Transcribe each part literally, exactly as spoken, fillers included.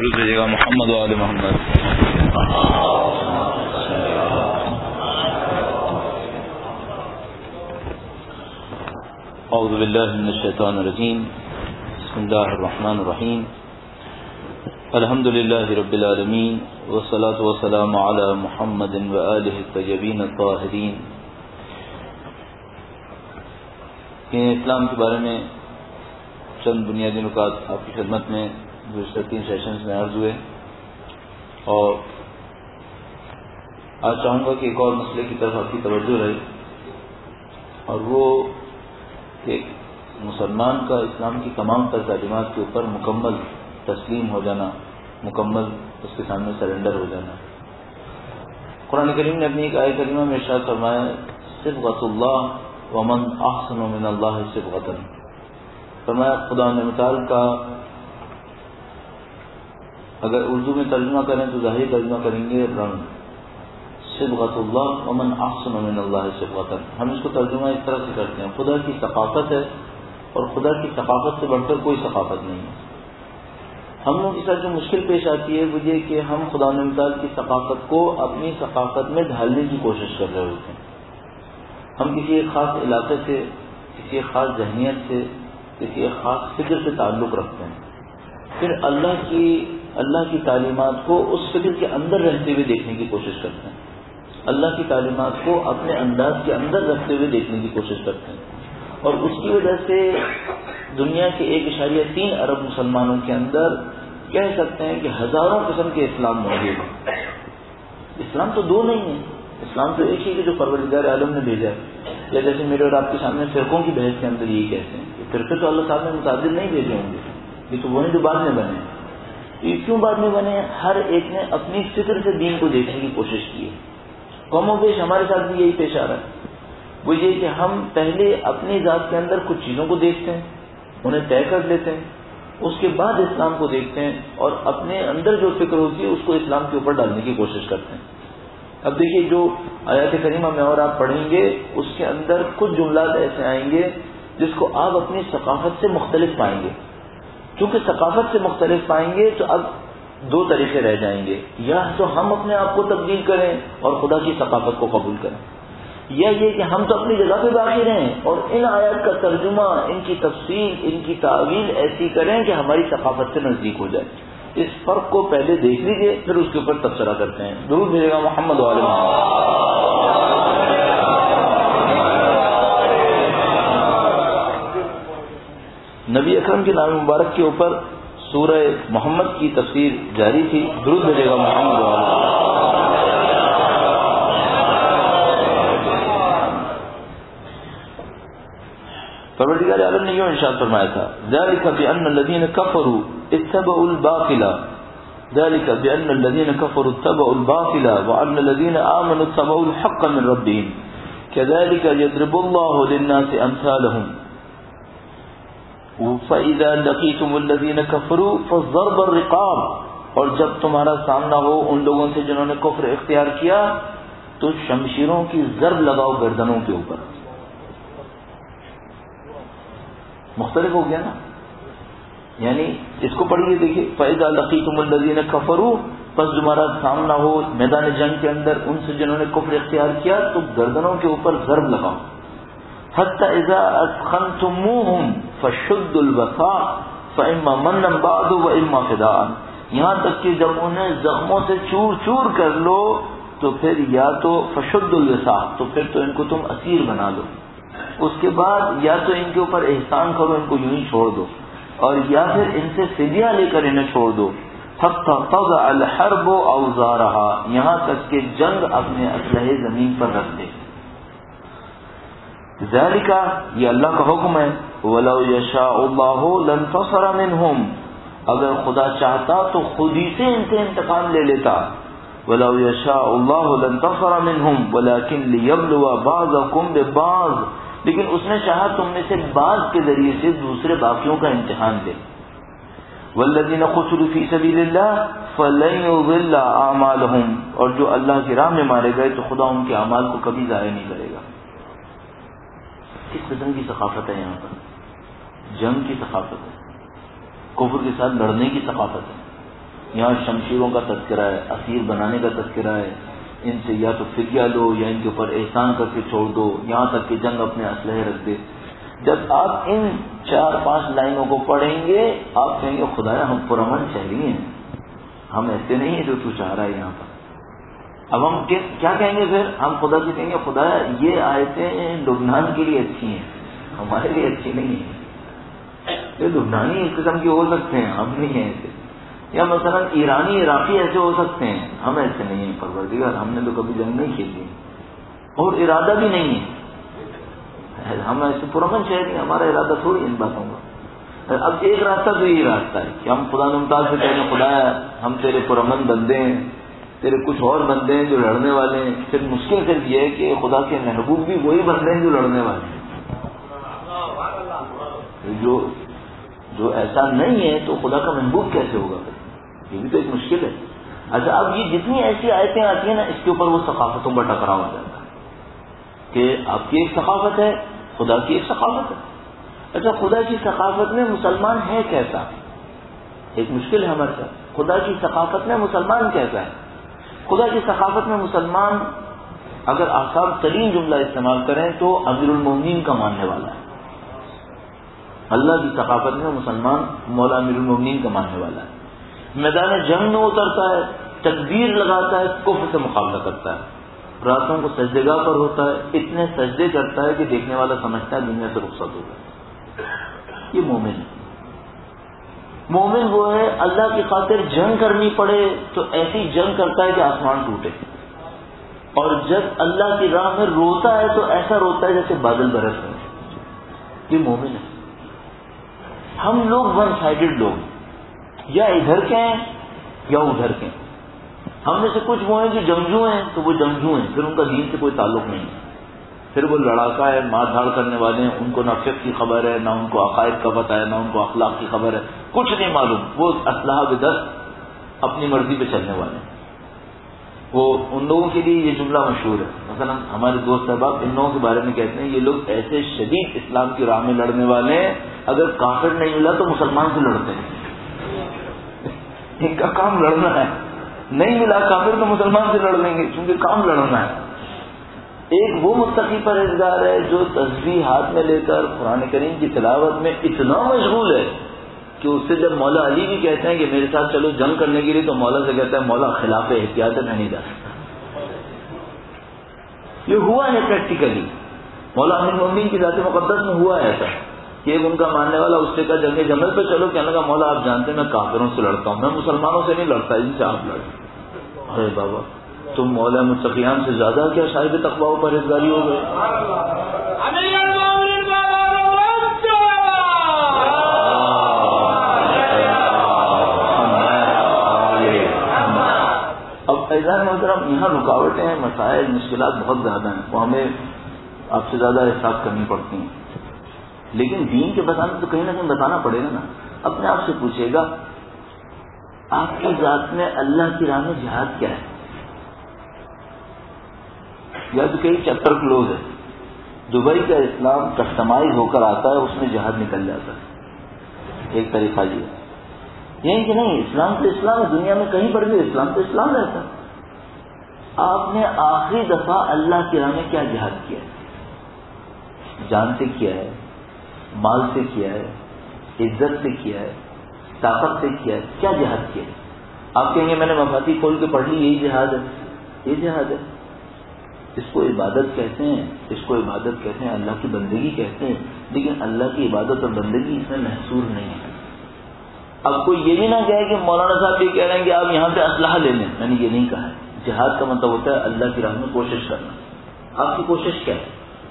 درود بھیجے گا محمد و آل محمد. اعوذ باللہ من الشیطان الرجیم. بسم اللہ الرحمن الرحیم. الحمد للہ رب العالمین والصلاة والسلام علی محمد و آلہ الطیبین الطاہرین. اسلام کے بارے میں چند بنیادی نکات آپ کی خدمت میں گزشتہ تین سیشنز میں عرض ہوئے، اور آج چاہوں گا کہ ایک اور مسئلے کی طرف آپ کی توجہ رہے، اور وہ کہ مسلمان کا اسلام کی تمام تر تعلیمات کے اوپر مکمل تسلیم ہو جانا، مکمل اس کے سامنے سرنڈر ہو جانا. قرآن کریم نے اپنی ایک آیت کریمہ میں ارشاد فرمایا صبغۃ اللہ ومن احسن من اللہ صبغۃ. فرمایا خدا نے متعال کا اگر اردو میں ترجمہ کریں تو ظاہری ترجمہ کریں گے رنگ. صبغۃ اللہ ومن احسن من اللہ صبغۃ. ہم اس کو ترجمہ اس طرح سے کرتے ہیں خدا کی ثقافت ہے، اور خدا کی ثقافت سے بڑھ کر کوئی ثقافت نہیں ہے. ہم لوگوں کے ساتھ جو مشکل پیش آتی ہے وہ یہ کہ ہم خدا متعال کی ثقافت کو اپنی ثقافت میں ڈھالنے کی کوشش کر رہے ہوتے ہیں. ہم کسی ایک خاص علاقے سے، کسی ایک خاص ذہنیت سے، کسی ایک خاص فکر سے تعلق رکھتے ہیں، پھر اللہ کی اللہ کی تعلیمات کو اس فکر کے اندر رہتے ہوئے دیکھنے کی کوشش کرتے ہیں، اللہ کی تعلیمات کو اپنے انداز کے اندر رکھتے ہوئے دیکھنے کی کوشش کرتے ہیں. اور اس کی وجہ سے دنیا کے ایک اشاریہ تین ارب مسلمانوں کے اندر کہہ سکتے ہیں کہ ہزاروں قسم کے اسلام موجود ہیں. اسلام تو دو نہیں ہے، اسلام تو ایک ہی ہے جو پروردگار عالم نے بھیجا ہے. یا جیسے میرے اور آپ کے سامنے فرقوں کی بحث کے اندر یہی کہتے ہیں کہ فرقے تو اللہ صاحب نے متعدد نہیں بھیجے ہوں گے، یہ تو وہ ہیں جو بعد میں بنے. یہ کیوں بعد میں بنے؟ ہر ایک نے اپنی فکر سے دین کو دیکھنے کی کوشش کی ہے. کم و بیش ہمارے ساتھ بھی یہی پیش آ رہا ہے. وہ یہ کہ ہم پہلے اپنی ذات کے اندر کچھ چیزوں کو دیکھتے ہیں، انہیں طے کر لیتے ہیں، اس کے بعد اسلام کو دیکھتے ہیں، اور اپنے اندر جو فکر ہوتی ہے اس کو اسلام کے اوپر ڈالنے کی کوشش کرتے ہیں. اب دیکھیے جو آیات کریمہ میں اور آپ پڑھیں گے اس کے اندر کچھ جملات ایسے آئیں گے جس کو آپ اپنی ثقافت سے مختلف پائیں گے. چونکہ ثقافت سے مختلف پائیں گے تو اب دو طریقے رہ جائیں گے، یا تو ہم اپنے آپ کو تبدیل کریں اور خدا کی ثقافت کو قبول کریں، یا یہ کہ ہم تو اپنی جگہ پہ باقی رہیں اور ان آیات کا ترجمہ، ان کی تفسیر، ان کی تعویل ایسی کریں کہ ہماری ثقافت سے نزدیک ہو جائے. اس فرق کو پہلے دیکھ لیجیے، پھر اس کے اوپر تبصرہ کرتے ہیں. درود بھیجے گا محمد و آل محمد. نبی اکرم کے نام مبارک کے اوپر سورہ محمد کی تفسیر جاری تھی. درود بھیجے گا محمد و آل محمد. پروردگار عالم نے یوں ارشاد فرمایا تھا ذالک بأن الذین کفروا اتبعوا الباطل ذالک بأن الذین کفروا اتبعوا الباطل وأن الذین آمنوا اتبعوا الحق من ربهم كذلك يضرب الله للناس أمثالهم فإذا لقيتم الذین كفروا فضرب الرقاب. اور جب تمہارا سامنا ہو ان لوگوں سے جنہوں نے کفر اختیار کیا تو شمشیروں کی ضرب لگاؤ گردنوں کے اوپر. مختلف ہو گیا نا، یعنی اس کو پڑھیے دیکھیے فَإِذَا لَقِيتُمُ الَّذِينَ كَفَرُوا، پس تمہارا سامنا ہو میدان جنگ کے اندر ان سے جنہوں نے کفر اختیار کیا تو گردنوں کے اوپر ضرب لگاؤ. حَتَّى إِذَا أَثْخَنْتُمُوهُمْ فَشُدُّوا الْوَثَاقَ فَإِمَّا مَنًّا بَعْدُ وَإِمَّا فِدَاءً. یہاں تک کہ جب انہیں زخموں سے چور چور کر لو تو پھر یا تو فَشُدُّوا الْوَثَاقَ، تو پھر تو ان کو تم اسیر بنا لو، اس کے بعد یا تو ان کے اوپر احسان کرو، ان کو یوں ہی چھوڑ دو، اور یا پھر ان سے فدیہ لے کر انہیں چھوڑ دو. حتی تضع الحرب اوزارہا، یہاں تک کہ جنگ اپنے اسلحے زمین پر رکھ دے. ذالک، یہ اللہ کا حکم ہے. ولو یشاء اللہ لانتصر منہم، اگر خدا چاہتا تو خود ہی سے ان سے انتقام لے لیتا. ولو یشاء اللہ لانتصر منہم ولکن لیبلو بعضکم ببعض، لیکن اس نے چاہا تم میں سے بعض کے ذریعے سے دوسرے باقیوں کا امتحان دے. والذین قتلوا فی سبیل اللہ فلن یضل اعمالهم، اور جو اللہ کی راہ میں مارے گئے تو خدا ان کے اعمال کو کبھی ضائع نہیں کرے گا. کس قسم کی ثقافت ہے یہاں پر؟ جنگ کی ثقافت ہے، کفر کے ساتھ لڑنے کی ثقافت ہے. یہاں شمشیروں کا تذکرہ ہے، اسیر بنانے کا تذکرہ ہے، ان سے یا تو فدیہ لو یا ان کے اوپر احسان کر کے چھوڑ دو، یہاں تک کہ جنگ اپنے اسلحے رکھ دے. جب آپ ان چار پانچ لائنوں کو پڑھیں گے آپ کہیں گے خدایا ہم پرامن شہری ہیں، ہم ایسے نہیں ہیں جو تو چاہ رہا ہے یہاں پر. اب ہم کیا کہیں گے پھر؟ ہم خدا سے کہیں گے خدایا یہ آیتیں لبنان کے لیے اچھی ہیں، ہمارے لیے اچھی نہیں ہیں. یہ لبنانی اس قسم کے ہو سکتے ہیں، ہم نہیں ہیں ایسے. یا مثلا ایرانی عراقی ایسے ہو سکتے ہیں، ہم ایسے نہیں ہیں پروردگار، ہم نے تو کبھی جنگ نہیں کھیلی اور ارادہ بھی نہیں ہے، ہم ایسے پرامن شہری ہیں، ہمارا ارادہ تھوڑی ان باتوں کا. اب ایک راستہ تو یہی راستہ ہے کہ ہم خدا ممتاز سے کہیں خدایا ہم تیرے پرامن بندے ہیں، تیرے کچھ اور بندے ہیں جو لڑنے والے ہیں. پھر مشکل صرف یہ ہے کہ خدا کے محبوب بھی وہی بندے ہیں جو لڑنے والے ہیں. جو جو ایسا نہیں ہے تو خدا کا محبوب کیسے ہوگا؟ یہ بھی تو ایک مشکل ہے. اچھا اب یہ جتنی ایسی آیتیں آتی ہیں نا اس کے اوپر وہ ثقافتوں کا ٹکراؤ ہو جاتا ہے کہ آپ کی ایک ثقافت ہے، خدا کی ایک ثقافت ہے. اچھا خدا کی ثقافت میں مسلمان ہے کیسا؟ ایک مشکل ہے ہمارے ساتھ. خدا کی ثقافت میں مسلمان کیسا ہے؟ خدا کی ثقافت میں مسلمان اگر آسان ترین جملہ استعمال کریں تو امیر المومنین کا ماننے والا ہے. اللہ کی ثقافت میں مسلمان مولا امیر المومنین کا ماننے والا ہے. میدان جنگ میں اترتا ہے، تکبیر لگاتا ہے، کفر سے مقابلہ کرتا ہے، راتوں کو سجدے گاہ پر ہوتا ہے، اتنے سجدے کرتا ہے کہ دیکھنے والا سمجھتا ہے دنیا سے رخصت ہوگا. یہ مومن ہے. مومن وہ ہے اللہ کی خاطر جنگ کرنی پڑے تو ایسی جنگ کرتا ہے کہ آسمان ٹوٹے، اور جب اللہ کی راہ میں روتا ہے تو ایسا روتا ہے جیسے بادل برس رہے ہیں. یہ مومن ہے. ہم لوگ ون سائیڈڈ لوگ، یا ادھر کے ہیں یا ادھر کے ہیں. ہم میں سے کچھ وہ ہیں جو جنگجو ہیں تو وہ جنگجو ہیں، پھر ان کا دین سے کوئی تعلق نہیں ہے. پھر وہ لڑاکا ہے، مار دھاڑ کرنے والے ہیں، ان کو نہ فقہ کی خبر ہے، نہ ان کو عقائد کا پتہ ہے، نہ ان کو اخلاق کی خبر ہے، کچھ نہیں معلوم. وہ اسلحہ بدست اپنی مرضی پہ چلنے والے ہیں. وہ ان لوگوں کے لیے یہ جملہ مشہور ہے. مثلا ہمارے دوست احباب ان لوگوں کے بارے میں کہتے ہیں یہ لوگ ایسے شدید اسلام کی راہ میں لڑنے والے ہیں، اگر کافر نہیں ملا تو مسلمان سے لڑتے ہیں. ان کا کام لڑنا ہے، نہیں ملا کافر تو مسلمان سے لڑ لیں گے کیونکہ کام لڑنا ہے. ایک وہ متقی پرہیزگار ہے جو تسبیح ہاتھ میں لے کر قرآن کریم کی تلاوت میں اتنا مشغول ہے کہ اس سے جب مولا علی بھی کہتے ہیں کہ میرے ساتھ چلو جنگ کرنے کے لیے تو مولا سے کہتا ہے مولا خلاف احتیاط میں نہیں جا سکتا. یہ ہوا ہے پریکٹیکلی. مولا امیر المومنین کی ذات مقدس میں ہوا ہے ایسا کہ ایک ان کا ماننے والا اس سے کہا جنگ جمل پہ چلو، کہنے لگا مولا آپ جانتے ہیں میں کافروں سے لڑتا ہوں، میں مسلمانوں سے نہیں لڑتا، ان سے آپ لڑیں. ارے بابا تم مولا متقیان سے زیادہ کیا صاحب تقویٰ و پرہیزگاری ہو گئے. اب ایزان محترم یہاں رکاوٹیں ہیں، مسائل مشکلات بہت زیادہ ہیں، وہ ہمیں آپ سے زیادہ احساس کرنی پڑتی ہیں. لیکن دین کے بتانے تو کہیں نہ کہیں بتانا پڑے گا نا. اپنے آپ سے پوچھے گا آپ کی ذات میں اللہ کی راہ میں جہاد کیا ہے؟ یا تو کئی چیپٹر کلوز ہے. دبئی کا اسلام کسٹمائز ہو کر آتا ہے، اس میں جہاد نکل جاتا ہے. ایک طریقہ یہ ہے. یہی کہ نہیں اسلام تو اسلام ہے، دنیا میں کہیں پر بھی اسلام تو اسلام رہتا ہے. آپ نے آخری دفعہ اللہ کی راہ میں کیا جہاد کیا ہے؟ جان سے کیا ہے، مال سے کیا ہے، عزت سے کیا ہے، طاقت سے کیا ہے، کیا جہاد کیا ہے؟ آپ کہیں گے میں نے مفاتی کھول کے پڑھ لی یہی جہاد ہے. یہ جہاد ہے. اس کو عبادت کہتے ہیں، اس کو عبادت کہتے ہیں، اللہ کی بندگی کہتے ہیں، لیکن اللہ کی عبادت اور بندگی اس میں محصور نہیں ہے. اب کوئی یہ بھی نہ کہے کہ مولانا صاحب یہ کہہ رہے ہیں کہ آپ یہاں سے اسلحہ لے لیں. میں نے یہ نہیں کہا ہے. جہاد کا مطلب ہوتا ہے اللہ کی راہ میں کوشش کرنا. آپ کی کوشش کیا ہے؟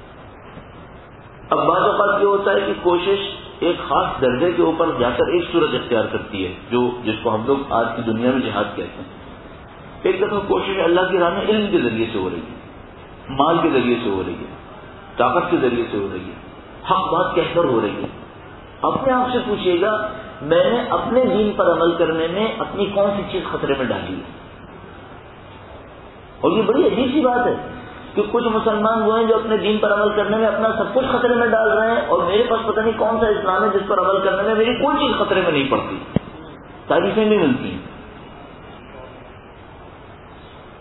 اب بعض اوقات یہ ہوتا ہے کہ کوشش ایک خاص درجے کے اوپر جا کر ایک صورت اختیار کرتی ہے جو جس کو ہم لوگ آج کی دنیا میں جہاد کہتے ہیں. ایک دفعہ کوشش اللہ کی راہ میں علم کے ذریعے سے ہو رہی ہے، مال کے ذریعے سے ہو رہی ہے، طاقت کے ذریعے سے ہو رہی ہے، حق بات کہہ کر ہو رہی ہے. اپنے آپ سے پوچھیے گا میں نے اپنے دین پر عمل کرنے میں اپنی کون سی چیز خطرے میں ڈالی ہے؟ اور یہ بڑی عجیب سی بات ہے کہ کچھ مسلمان وہ ہیں جو اپنے دین پر عمل کرنے میں اپنا سب کچھ خطرے میں ڈال رہے ہیں، اور میرے پاس پتہ نہیں کون سا اسلام ہے جس پر عمل کرنے میں میری کوئی چیز خطرے میں نہیں پڑتی. تعریفیں بھی ملتی ہیں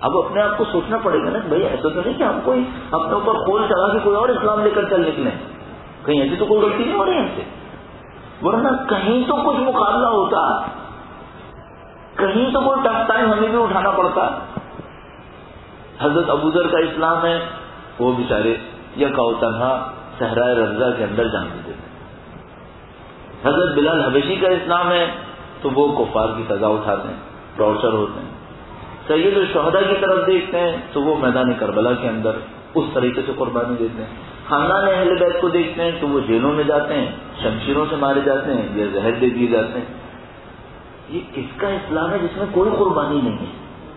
اب اپنے آپ کو سوچنا پڑے گا نا بھائی ایسا تو نہیں کہ ہم کوئی اپنے اوپر کھول چلا کے کوئی اور اسلام لے کر چل نکلیں. کہیں ایسی تو کوئی غلطی نہیں ہو رہی ہم سے, ورنہ کہیں تو کچھ مقابلہ ہوتا, کہیں تو کوئی ٹف ٹائم ہمیں بھی اٹھانا پڑتا. حضرت ابوذر کا اسلام ہے, وہ بیچارے یکا تنہا صحرائے رضا کے اندر جان دیتے تھے. حضرت بلال حبشی کا اسلام ہے تو وہ کفار کی سزا اٹھاتے ہیں, ٹارچر ہوتے ہیں. سید الشہداء کی طرف دیکھتے ہیں تو وہ میدان کربلا کے اندر اس طریقے سے قربانی دیتے ہیں. خاندان اہل بیت کو دیکھتے ہیں تو وہ جیلوں میں جاتے ہیں, شمشیروں سے مارے جاتے ہیں یا زہر دے دیے جاتے ہیں. یہ کس کا اسلام ہے جس میں کوئی قربانی نہیں ہے؟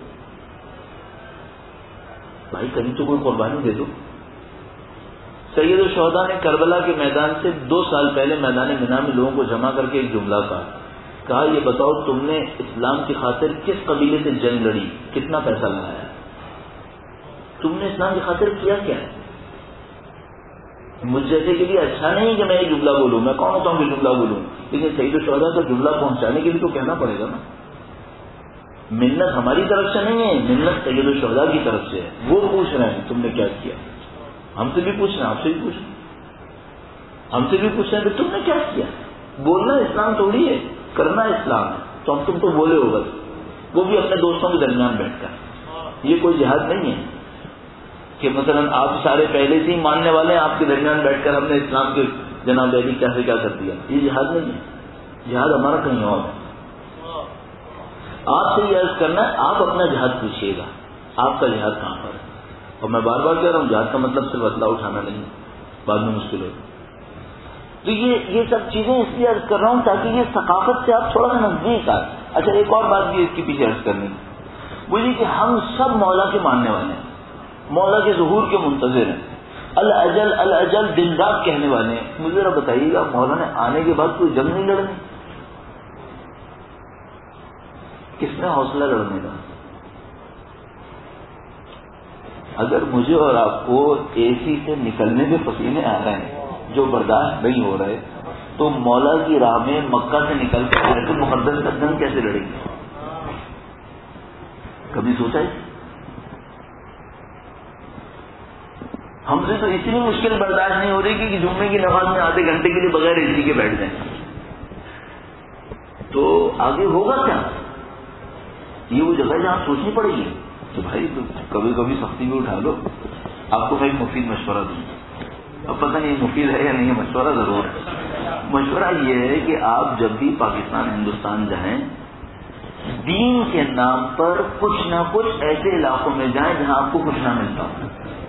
بھائی کہیں تو کوئی قربانی دے دو. سید الشہداء نے کربلا کے میدان سے دو سال پہلے میدان مینا میں لوگوں کو جمع کر کے ایک جملہ کہا, کہا یہ بتاؤ تم نے اسلام کی خاطر کس قبیلے سے جنگ لڑی, کتنا پیسہ لگایا, تم نے اسلام کی خاطر کیا کیا ہے؟ مجھ جیسے کے لیے اچھا نہیں کہ میں یہ جملہ بولوں, میں کون ہوتا ہوں کہ جملہ بولوں, لیکن سید الشہداء کو جملہ پہنچانے کے لیے تو کہنا پڑے گا نا. منت ہماری طرف سے نہیں ہے, منت سید الشہداء کی طرف سے ہے. وہ پوچھ رہے ہیں تم نے کیا کیا, ہم سے بھی پوچھ رہے ہیں, آپ سے بھی پوچھ رہے ہیں, ہم سے بھی پوچھ رہے ہیں کہ تم نے کیا کیا. بولنا اسلام تھوڑی ہے, کرنا اسلام ہے. تو ہم تم تو بولے ہو بس, وہ بھی اپنے دوستوں کے درمیان بیٹھ کر. یہ کوئی جہاد نہیں ہے کہ مثلا آپ سارے پہلے سے ہی ماننے والے ہیں, آپ کے درمیان بیٹھ کر ہم نے اسلام کے جناب علی کیا سے کیا کر دیا. یہ جہاد نہیں ہے, جہاد ہمارا کہیں اور ہے. آپ سے یہ عرض کرنا ہے, آپ اپنا جہاد پوچھیے گا, آپ کا جہاد کہاں پر ہے. اور میں بار بار کہہ رہا ہوں جہاد کا مطلب صرف اسلحہ اٹھانا نہیں ہے, بعد میں مشکل ہو. تو یہ یہ سب چیزیں اس لیے عرض کر رہا ہوں تاکہ یہ ثقافت سے آپ تھوڑا سا نزدیک آئے. اچھا ایک اور بات بھی اس کے پیچھے عرض کرنی ہے, وہ یہ کہ ہم سب مولا کے ماننے والے ہیں, مولا کے ظہور کے منتظر ہیں, الاجل الاجل دن رات کہنے والے ہیں. مجھے ذرا بتائیے گا مولا نے آنے کے بعد کوئی جنگ نہیں لڑنی, کس نے حوصلہ لڑنے کا؟ اگر مجھے اور آپ کو اے سی سے نکلنے کے پسینے آ رہے ہیں جو برداشت نہیں ہو رہے, تو مولا کی راہ میں مکہ سے نکل کر بیت المقدس کا جنگ کیسے لڑیں گے؟ کبھی سوچا ہے؟ ہم سے تو اتنی مشکل برداشت نہیں ہو رہی کہ جمعے کی نماز میں آدھے گھنٹے کے لیے بغیر اے سی کے بیٹھ جائیں. تو آگے ہوگا کیا؟ یہ وہ جگہ جہاں سوچنی پڑے گی. تو بھائی کبھی کبھی سختی بھی اٹھا لو. آپ کو میں ایک مفید مشورہ دوں, اب پتہ نہیں مفید ہے یا نہیں ہے, مشورہ ضرور ہے. مشورہ یہ ہے کہ آپ جب بھی پاکستان ہندوستان جائیں, دین کے نام پر کچھ نہ کچھ ایسے علاقوں میں جائیں جہاں آپ کو کچھ نہ ملتا ہو.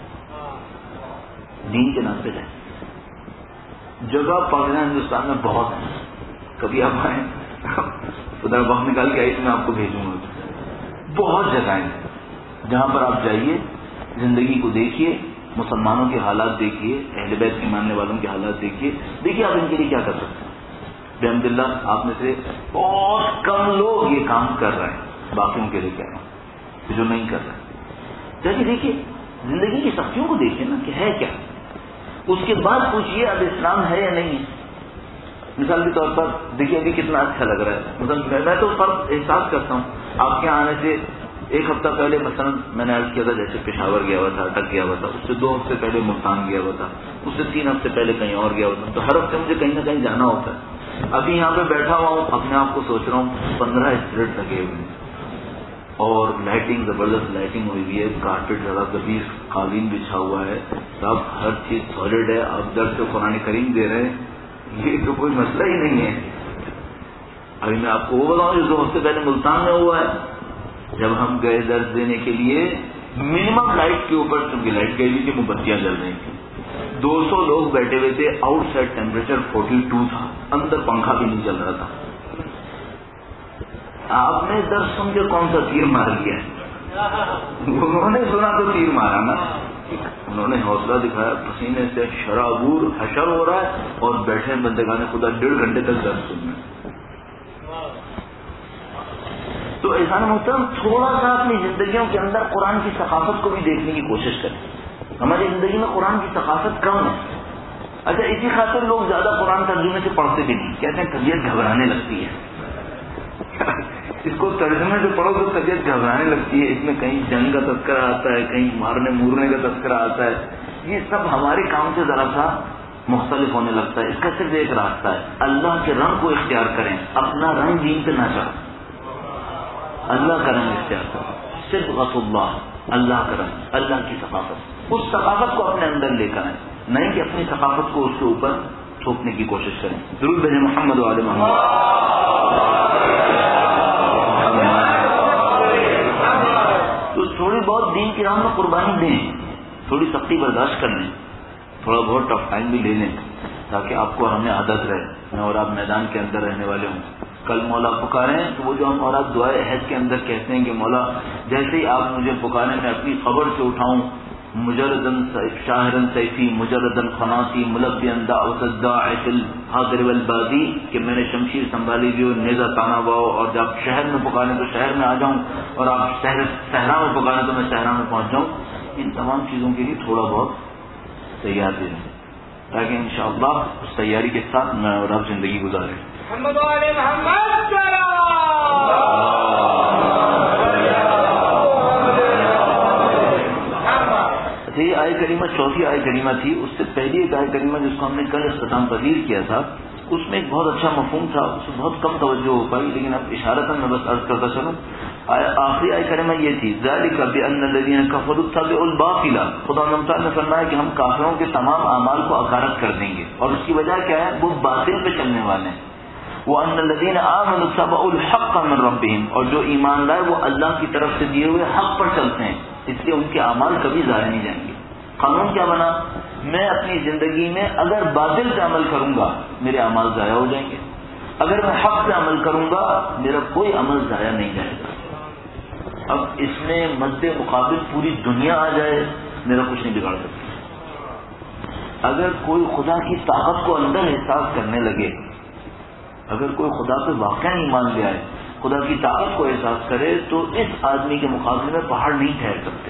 دین کے نام پہ جائیں. جگہ پاکستان ہندوستان میں بہت ہے, کبھی آپ آئیں, ادھر وقت نکال کے آئیے, میں آپ کو بھیجوں گا. بہت جگہیں ہیں جہاں پر آپ جائیے, زندگی کو دیکھیے, مسلمانوں کے حالات دیکھیے, اہل بیت کے ماننے والوں کے حالات دیکھیے, دیکھیے آپ ان کے لیے کیا کر سکتے ہیں. بحمد اللہ آپ میں سے بہت کم لوگ یہ کام کر رہے ہیں, باقیوں کے لیے کہہ رہا ہوں جو نہیں کر رہے. جیسے دیکھیے زندگی کی سختیوں کو دیکھیے نا کہ ہے کیا, اس کے بعد پوچھیے اب اسلام ہے یا نہیں ہے. مثال کے طور پر دیکھیے ابھی کتنا اچھا لگ رہا ہے, مثلا میں تو فرق احساس کرتا ہوں آپ کے آنے سے ایک ہفتہ پہلے مثلا میں نے عرض کیا تھا جیسے پشاور گیا ہوا تھا, اٹک گیا ہوا تھا, اس سے دو ہفتے پہلے ملتان گیا ہوا تھا, اس سے تین ہفتے پہلے کہیں اور گیا ہوا تھا. تو ہر ہفتے مجھے کہیں نہ کہیں جانا ہوتا ہے. ابھی یہاں پہ بیٹھا ہوا ہوں, اپنے آپ کو سوچ رہا ہوں پندرہ اسپرٹ لگے ہوئے ہیں اور لائٹنگ زبردست لائٹنگ ہوئی ہوئی ہے, کارپیٹ ذرا گبیز قالین بچھا ہوا ہے, سب ہر چیز سالڈ ہے. آپ درد سے قرآن کریم دے رہے ہیں, یہ تو کوئی مسئلہ ہی نہیں ہے. ابھی میں آپ کو وہ بتاؤں جو دو ہفتے پہلے ملتان میں ہوا ہے, جب ہم گئے درد دینے کے لیے منیمم لائٹ کے اوپر, چونکہ لائٹ گئی ہوئی تھی, وہ بتیاں جل رہی تھیں, دو سو لوگ بیٹھے ہوئے تھے, outside temperature forty two تھا, اندر پنکھا بھی نہیں چل رہا تھا. آپ نے درد سن کے کون سا تیر مار لیا؟ انہوں نے سنا تو تیر مارا نا, انہوں نے حوصلہ دکھایا, پسینے سے شرابور حشر ہو رہا ہے اور بیٹھے بندگان خدا ڈیڑھ گھنٹے تک درد سن رہے. تو احسان محترم تھوڑا سا اپنی زندگیوں کے اندر قرآن کی ثقافت کو بھی دیکھنے کی کوشش کریں. ہماری زندگی میں قرآن کی ثقافت کم ہے. اچھا اسی خاطر لوگ زیادہ قرآن ترجمے سے پڑھتے بھی نہیں, کہتے ہیں طبیعت گھبرانے لگتی ہے. اس کو ترجمے سے پڑھو تو طبیعت گھبرانے لگتی ہے. اس میں کہیں جنگ کا تذکرہ آتا ہے, کہیں مارنے مورنے کا تذکرہ آتا ہے. یہ سب ہمارے کام سے ذرا سا مختلف ہونے لگتا ہے. اس کا صرف ایک راستہ ہے, اللہ کے رنگ کو اختیار کریں, اپنا رنگ دین پہ نہ چڑھو, اللہ کا رنگ اختیار کرو. صبغۃ اللہ, اللہ کا رنگ, اللہ کی ثقافت, اس ثقافت کو اپنے اندر لے کر آئیں, نہیں کہ اپنی ثقافت کو اس کے اوپر تھوپنے کی کوشش کریں. ضرور بھیجیں محمد و آل محمد. تو تھوڑی بہت دین کی راہ میں قربانی دیں, تھوڑی سختی برداشت کر لیں, تھوڑا بہت ٹف ٹائم بھی لے لیں, تاکہ آپ کو ہمیں عادت رہے, میں اور آپ میدان کے اندر رہنے والے ہوں. کل مولا پکاریں تو وہ جو ہم اور آپ دعائے عہد کے اندر کہتے ہیں کہ مولا جیسے ہی آپ مجھے پکاریں میں اپنی خبر سے اٹھاؤں, مجردن شاہرن سیفی مجردن خناسی ملبیاً دعوت الداعی فی الحاضر والبادی, کہ میں نے شمشیر سنبھالی ہوئی اور نیزہ تانا ہوا ہو, اور جب شہر میں پکاریں تو شہر میں آ جاؤں, اور آپ شہر صحرا میں پکاریں تو میں صحرا میں پہنچ جاؤں. ان تمام چیزوں کے لیے تھوڑا بہت تیار دیں, تاکہ انشاءاللہ اس تیاری کے ساتھ میں اور آپ زندگی گزاریں. محمد والے محمد یہ آئے کریمہ چوتھی آئے کریمہ تھی. اس سے پہلی ایک آئے کریمہ جس کو ہم نے کل اختتام پذیر کیا تھا, اس میں ایک بہت اچھا مفہوم تھا, اس میں بہت کم توجہ ہو پائی, لیکن اب اشارتاً میں بس عرض کرتا چلوں. آخری آئے کریمہ یہ تھی, ذالک بأن الذین کفروا اتبعوا الباطل, خدا ممتاز نے فرمایا کہ ہم کافروں کے تمام اعمال کو اکارت کر دیں گے, اور اس کی وجہ کیا ہے, وہ باطل پہ چلنے والے ہیں. وَأَنَّ الَّذِينَ آمَنُوا اتَّبَعُوا الْحَقَّ مِن رَبِّهِمْ, اور جو ایمان لائے وہ اللہ کی طرف سے دیے ہوئے حق پر چلتے ہیں, اس لیے ان کے اعمال کبھی ضائع نہیں جائیں گے. قانون کیا بنا, میں اپنی زندگی میں اگر باطل سے عمل کروں گا میرے اعمال ضائع ہو جائیں گے, اگر میں حق سے عمل کروں گا میرا کوئی عمل ضائع نہیں جائے گا. اب اس میں مد مقابل پوری دنیا آ جائے میرا کچھ نہیں بگاڑ سکتی. اگر کوئی خدا کی طاقت کو اندر احساس کرنے لگے, اگر کوئی خدا پہ واقعی ایمان لے آئے, خدا کی طاقت کو احساس کرے, تو اس آدمی کے مقابلے میں پہاڑ نہیں ٹھہر سکتے,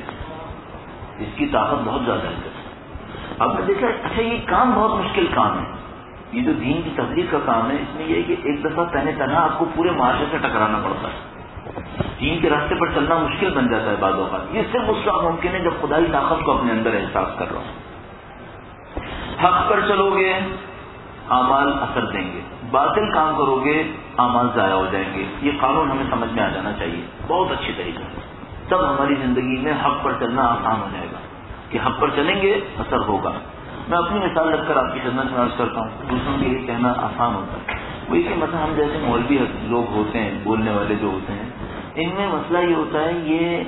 اس کی طاقت بہت زیادہ ہے. اب نے دیکھا اچھا یہ کام بہت مشکل کام ہے, یہ جو دین کی تبلیغ کا کام ہے, اس میں یہ ہے کہ ایک دفعہ تنہ تنہا آپ کو پورے معاشرے سے ٹکرانا پڑتا ہے, دین کے راستے پر چلنا مشکل بن جاتا ہے بعض اوقات. یہ صرف اس وقت ممکن ہے جب خدائی طاقت کو اپنے اندر احساس کر رہا ہوں. حق پر چلو گے اعمال اثر دیں گے, باطل کام کرو گے اعمال ضائع ہو جائیں گے. یہ قانون ہمیں سمجھ میں آ جانا چاہیے بہت اچھی طریقے سے, تب ہماری زندگی میں حق پر چلنا آسان ہو جائے گا, کہ حق پر چلیں گے اثر ہوگا. میں اپنی مثال رکھ کر آپ کی خدمت میں عرض کرتا ہوں, دوسروں کے لیے کہنا آسان ہوتا ہے. وہی کہ مثلا ہم جیسے مولوی لوگ ہوتے ہیں, بولنے والے جو ہوتے ہیں, ان میں مسئلہ یہ ہوتا ہے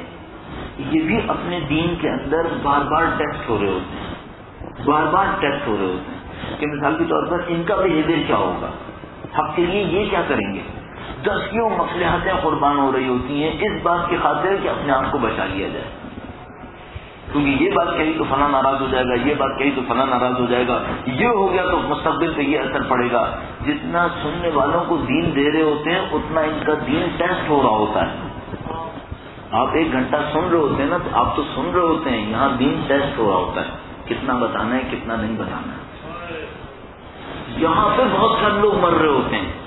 یہ یہ بھی اپنے دین کے اندر بار بار ٹیسٹ ہو رہے ہوتے ہیں, بار بار ٹیسٹ ہو رہے ہوتے ہیں کہ مثال کے طور پر ان کا بہیویئر کیا ہوگا, حق کے لیے یہ کیا کریں گے. دسیوں مصلحتیں قربان ہو رہی ہوتی ہیں اس بات کی خاطر کہ اپنے آپ کو بچا لیا جائے, کیونکہ یہ بات کہی تو فلاں ناراض ہو جائے گا, یہ بات کہی تو فلاں ناراض ہو جائے گا, یہ ہو گیا تو مستقبل پہ یہ اثر پڑے گا. جتنا سننے والوں کو دین دے رہے ہوتے ہیں اتنا ان کا دین ٹیسٹ ہو رہا ہوتا ہے. آپ ایک گھنٹہ سن رہے ہوتے ہیں نا, تو آپ تو سن رہے ہوتے ہیں, یہاں دین ٹیسٹ ہو رہا ہوتا ہے, کتنا بتانا ہے کتنا نہیں بتانا ہے. یہاں پہ بہت سارے لوگ مر رہے ہوتے ہیں,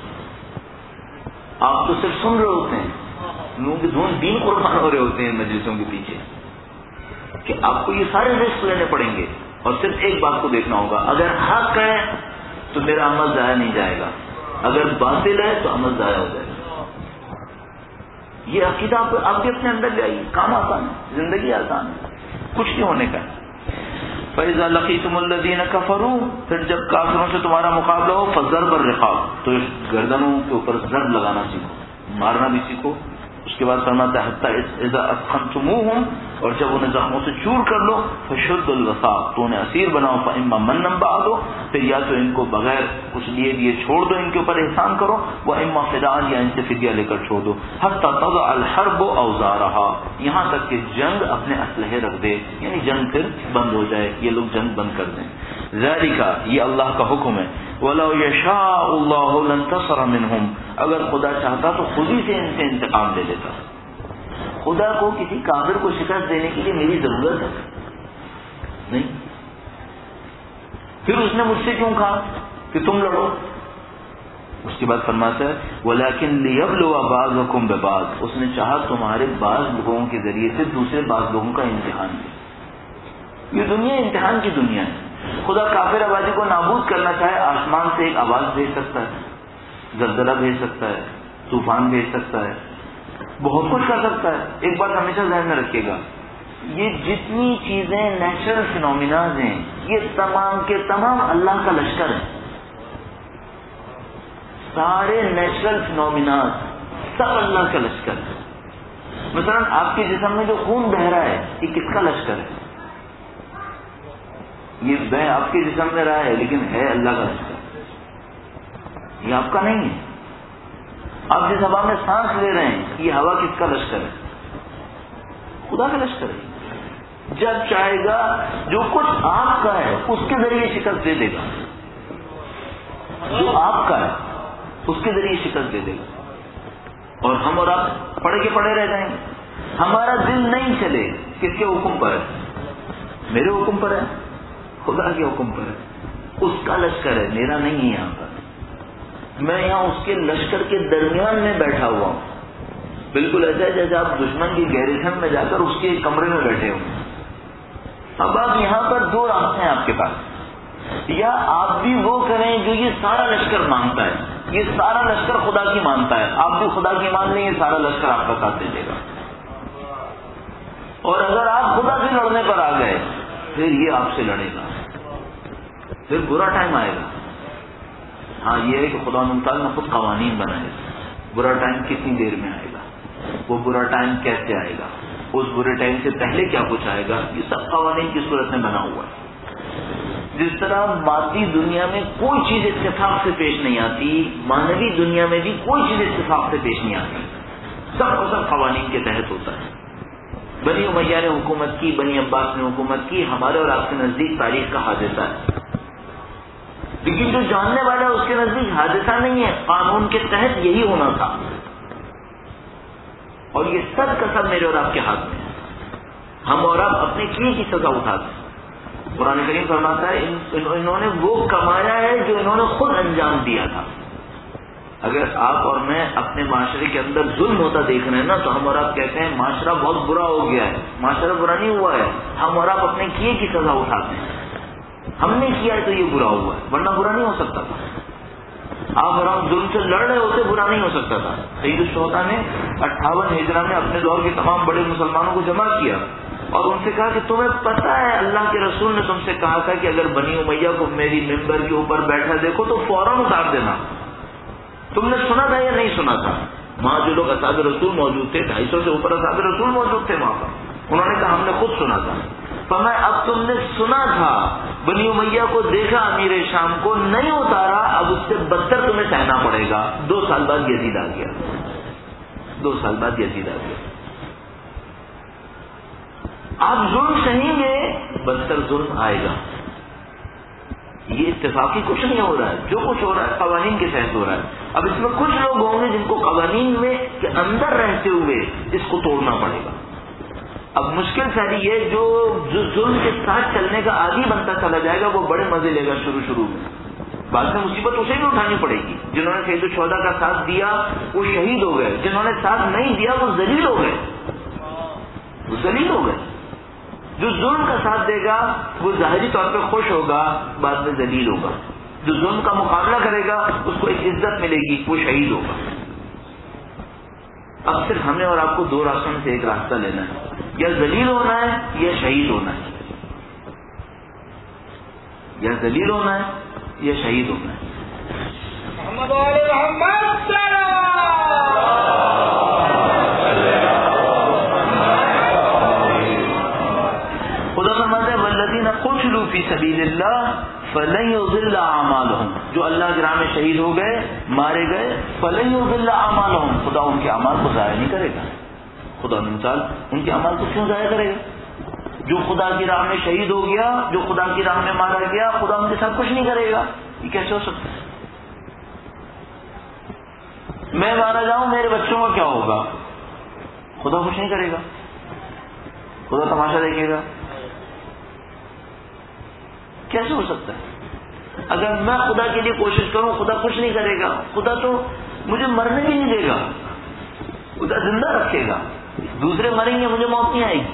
آپ تو صرف سن رہے ہوتے ہیں, لوگوں کے دونوں دین قربان ہو رہے ہوتے ہیں مجلسوں کے پیچھے, کہ آپ کو یہ سارے رسک لینے پڑیں گے, اور صرف ایک بات کو دیکھنا ہوگا, اگر حق ہے تو میرا عمل ضائع نہیں جائے گا, اگر باطل ہے تو عمل ضائع ہو جائے گا. یہ عقیدہ آپ بھی اپنے اندر لے آئیے, کام آسان ہے, زندگی آسان ہے, کچھ نہیں ہونے کا. فَإِذَا لَقِيتُمُ الَّذِينَ كَفَرُوا, پھر جب کافروں سے تمہارا مقابلہ ہو, فَضَرْبَ الرِّقَابِ, تو گردنوں کے اوپر ضرب لگانا سیکھو, مارنا بھی سیکھو. اس کے بعد فرماتا ہے حَتَّى إِذَا أَثْخَنْتُمُوهُمْ, اور جب انہیں زخموں سے چور کر لو, فَشُدُّ الْوَثَاقَ, تو انہیں اسیر بناؤ, فَإِمَّا مَنًّا بَعْدُ, پھر یا تو ان کو بغیر کچھ لیے دیے چھوڑ دو, ان کے اوپر احسان کرو, وَإِمَّا فِدَاءً, یا ان سے فدیہ لے کر چھوڑ دو, حَتَّى تَضَعَ الْحَرْبُ أَوْزَارَهَا, یہاں تک کہ جنگ اپنے اسلحے رکھ دے, یعنی جنگ پھر بند ہو جائے, یہ لوگ جنگ بند کر دیں. ذَلِكَ, یہ اللہ کا حکم ہے. وَلَوْ يَشَاءُ اللَّهُ لَانتَصَرَ مِنْهُمْ, اگر خدا چاہتا تو خود ہی سے ان سے انتقام لے لیتا. خدا کو کسی کافر کو شکست دینے کے لیے میری ضرورت ہے نہیں. پھر اس نے مجھ سے کیوں کہا کہ تم لڑو, اس کے بعد فرماتا ہے وَلَكِنْ لِيَبْلُوَ بَعْضَكُمْ بِبَعْضٍ، اس نے چاہا تمہارے بعض لوگوں کے ذریعے سے دوسرے بعض لوگوں کا امتحان دے۔ یہ دنیا امتحان کی دنیا ہے۔ خدا کافر آبادی کو نابود کرنا چاہے آسمان سے ایک آواز بھیج سکتا ہے، زلزلہ بھیج سکتا ہے، طوفان بھیج سکتا ہے، بہت کچھ کر سکتا ہے۔ ایک بات ہمیشہ ذہن میں رکھیے گا، یہ جتنی چیزیں نیچرل فینومیناز ہیں یہ تمام کے تمام اللہ کا لشکر ہے۔ سارے نیچرل فینومیناز سب اللہ کا لشکر ہے۔ مثلا آپ کے جسم میں جو خون بہ رہا ہے یہ کس کا لشکر ہے؟ یہ بہ آپ کے جسم میں رہا ہے لیکن ہے اللہ کا لشکر، یہ آپ کا نہیں ہے۔ آپ جس ہوا میں سانس لے رہے ہیں یہ ہوا کس کا لشکر ہے؟ خدا کا لشکر ہے۔ جب چاہے گا جو کچھ آپ کا ہے اس کے ذریعے شکست دے دے گا، جو آپ کا ہے اس کے ذریعے شکست دے دے گا، اور ہم اور آپ پڑے کے پڑے رہ جائیں گے۔ ہمارا دل نہیں چلے کس کے حکم پر ہے؟ میرے حکم پر ہے، خدا کے حکم پر ہے۔ اس کا لشکر ہے، میرا نہیں ہے۔ یہاں پر میں یہاں اس کے لشکر کے درمیان میں بیٹھا ہوا ہوں، بالکل ایسا ہے جیسے آپ دشمن کی گیریشن میں جا کر اس کے کمرے میں بیٹھے ہوں۔ اب آپ یہاں پر دو راستے ہیں آپ کے پاس، یا آپ بھی وہ کریں جو یہ سارا لشکر مانتا ہے، یہ سارا لشکر خدا کی مانتا ہے، آپ بھی خدا کی مان لیں، یہ سارا لشکر آپ کا ساتھ دے دے گا۔ اور اگر آپ خدا سے لڑنے پر آ گئے پھر یہ آپ سے لڑے گا، پھر برا ٹائم آئے گا۔ ہاں یہ ہے کہ خدا ممتاز نے خود قوانین بنائے، برا ٹائم کتنی دیر میں آئے گا، وہ برا ٹائم کیسے آئے گا، اس برے ٹائم سے پہلے کیا کچھ آئے گا، یہ سب قوانین کی صورت میں بنا ہوا ہے۔ جس طرح مادی دنیا میں کوئی چیز اتفاق سے پیش نہیں آتی، مانوی دنیا میں بھی کوئی چیز اتفاق سے پیش نہیں آتی، سب کو سب قوانین کے تحت ہوتا ہے۔ بنی امیہ نے حکومت کی، بنی عباس نے حکومت کی، ہمارے اور آپ کے نزدیک تاریخ کا حادثہ ہے، لیکن جو جاننے والا ہے اس کے نزدیک حادثہ نہیں ہے، قانون کے تحت یہی ہونا تھا، اور یہ سب کا سب میرے اور آپ کے ہاتھ میں ہے۔ ہم اور آپ اپنے کیے کی سزا اٹھاتے ہیں۔ قرآن کریم فرماتا ہے انہوں نے وہ کمایا ہے جو انہوں نے خود انجام دیا تھا۔ اگر آپ اور میں اپنے معاشرے کے اندر ظلم ہوتا دیکھ رہے ہیں نا تو ہم اور آپ کہتے ہیں معاشرہ بہت برا ہو گیا ہے، معاشرہ برا نہیں ہوا ہے، ہم اور آپ اپنے کیے کی سزا اٹھاتے ہیں۔ ہم نے کیا ہے تو یہ برا ہوا ہے، ورنہ برا نہیں ہو سکتا تھا۔ آپ اور ہم ظلم سے لڑ رہے ہوتے برا نہیں ہو سکتا تھا۔ سید الشہداء نے اٹھاون ہجرہ میں اپنے دور کے تمام بڑے مسلمانوں کو جمع کیا اور ان سے کہا کہ تمہیں پتہ ہے اللہ کے رسول نے تم سے کہا تھا کہ اگر بنی امیہ کو میری ممبر کے اوپر بیٹھا دیکھو تو فوراً اتار دینا۔ تم نے سنا تھا یا نہیں سنا تھا؟ وہاں جو لوگ اصحاب رسول موجود تھے، ڈھائی سو سے اوپر اصحاب رسول موجود تھے وہاں پر، انہوں نے کہا ہم نے خود سنا تھا۔ فرمایا اب تم نے سنا تھا، بنی امیہ کو دیکھا امیر شام کو، نہیں اتارا، اب اس سے بدتر تمہیں سہنا پڑے گا۔ دو سال بعد یزید آ گیا، دو سال بعد یزید آ گیا۔ آپ ظلم سہیں گے، بدتر ظلم آئے گا۔ یہ اتفاقی کچھ نہیں ہو رہا ہے، جو کچھ ہو رہا ہے قوانین کے تحت ہو رہا ہے۔ اب اس میں کچھ لوگ ہوں گے جن کو قوانین میں کے اندر رہتے ہوئے اس کو توڑنا پڑے گا۔ اب مشکل ساری یہ جو جو ظلم کے ساتھ چلنے کا عادی بنتا چلا جائے گا وہ بڑے مزے لے گا شروع شروع میں، بعد میں مصیبت اسے بھی اٹھانی پڑے گی۔ جنہوں نے سید الشہداء کا ساتھ دیا وہ شہید ہو گئے، جنہوں نے ساتھ نہیں دیا وہ ذلیل ہو گئے، وہ ذلیل ہو گئے۔ جو ظلم کا ساتھ دے گا وہ ظاہری طور پہ خوش ہوگا، بعد میں ذلیل ہوگا۔ جو ظلم کا مقابلہ کرے گا اس کو ایک عزت ملے گی، وہ شہید ہوگا۔ اب صرف ہمیں اور آپ کو دو راستوں میں سے ایک راستہ لینا ہے، یا ذلیل ہونا ہے یا شہید ہونا ہے، یا ذلیل ہونا ہے یا شہید ہونا ہے۔ محمد علی محمد خدا فرماتا ہے والذین قتلوا فی سبیل اللہ فلن یضل اعمالهم، جو اللہ کی راہ میں شہید ہو گئے، مارے گئے، فلن یضل اعمالهم، خدا ان کے اعمال کو ضائع نہیں کرے گا۔ خدا مثال ان کے اعمال کو کیوں ضائع کرے گا؟ جو خدا کی راہ میں شہید ہو گیا، جو خدا کی راہ میں مارا گیا، خدا ان کے ساتھ کچھ نہیں کرے گا۔ یہ کیسے ہو سکتا ہے؟ میں مارا جاؤں میرے بچوں کا کیا ہوگا؟ خدا کچھ نہیں کرے گا، خدا تماشا دیکھے گا۔ کیسے ہو سکتا ہے؟ اگر میں خدا کے لیے کوشش کروں خدا کچھ نہیں کرے گا. خدا تو مجھے مرنے بھی نہیں دے گا, خدا زندہ رکھے گا. دوسرے مریں گے مجھے موت نہیں آئے گی,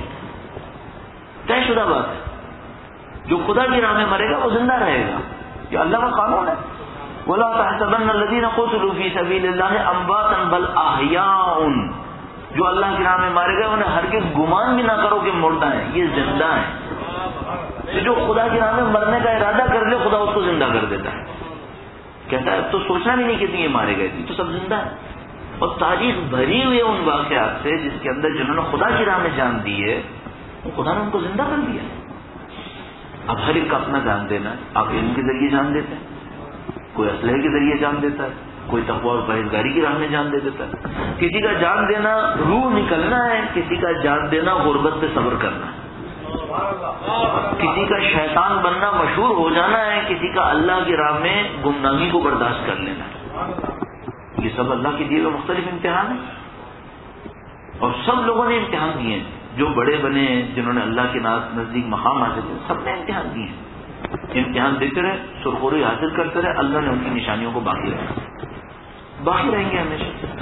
طے شدہ بات ہے. جو خدا کی راہ میں مرے گا وہ زندہ رہے گا. یہ اللہ کا قانون ہے. وَلَا تَحْسَبَنَّ الَّذِينَ قُتِلُوا فِي سَبِيلِ اللَّهِ أَمْوَاتًا بَلْ أَحْيَاءٌ. جو اللہ کی راہ میں مارے گئے انہیں ہرگز گمان بھی نہ کرو کہ مردہ ہیں, یہ زندہ ہیں. جو خدا کی راہ میں مرنے کا ارادہ کر لے خدا اس کو زندہ کر دیتا ہے. کہتا ہے تو سوچنا بھی نہیں کہ یہ مارے گئے تھے, تو سب زندہ ہے. اور تاریخ بھری ہوئی ان واقعات سے جس کے اندر جنہوں نے خدا کی راہ میں جان دی ہے خدا نے ان کو زندہ کر دیا. اب ہر ایک کا اپنا جان دینا ہے. آپ علم کے ذریعے جان دیتے ہیں, کوئی اسلحے کے ذریعے جان دیتا ہے, کوئی تقویٰ اور پرہیزگاری کی راہ میں جان دے دیتا ہے. کسی کا جان دینا روح نکلنا ہے, کسی کا جان دینا غربت پہ صبر کرنا ہے. کسی کا شیطان بننا مشہور ہو جانا ہے, کسی کا اللہ کی راہ میں گمنامی کو برداشت کر لینا ہے. یہ سب اللہ کے دیے ہوئے مختلف امتحان ہیں اور سب لوگوں نے امتحان دیے ہیں. جو بڑے بنے ہیں, جنہوں نے اللہ کے نزدیک مقام حاصل کیا, سب نے امتحان دیے ہیں. امتحان دیتے رہے, سرخوری حاصل کرتے رہے, اللہ نے ان کی نشانیوں کو باقی رکھا, باقی رہیں گے ہمیشہ.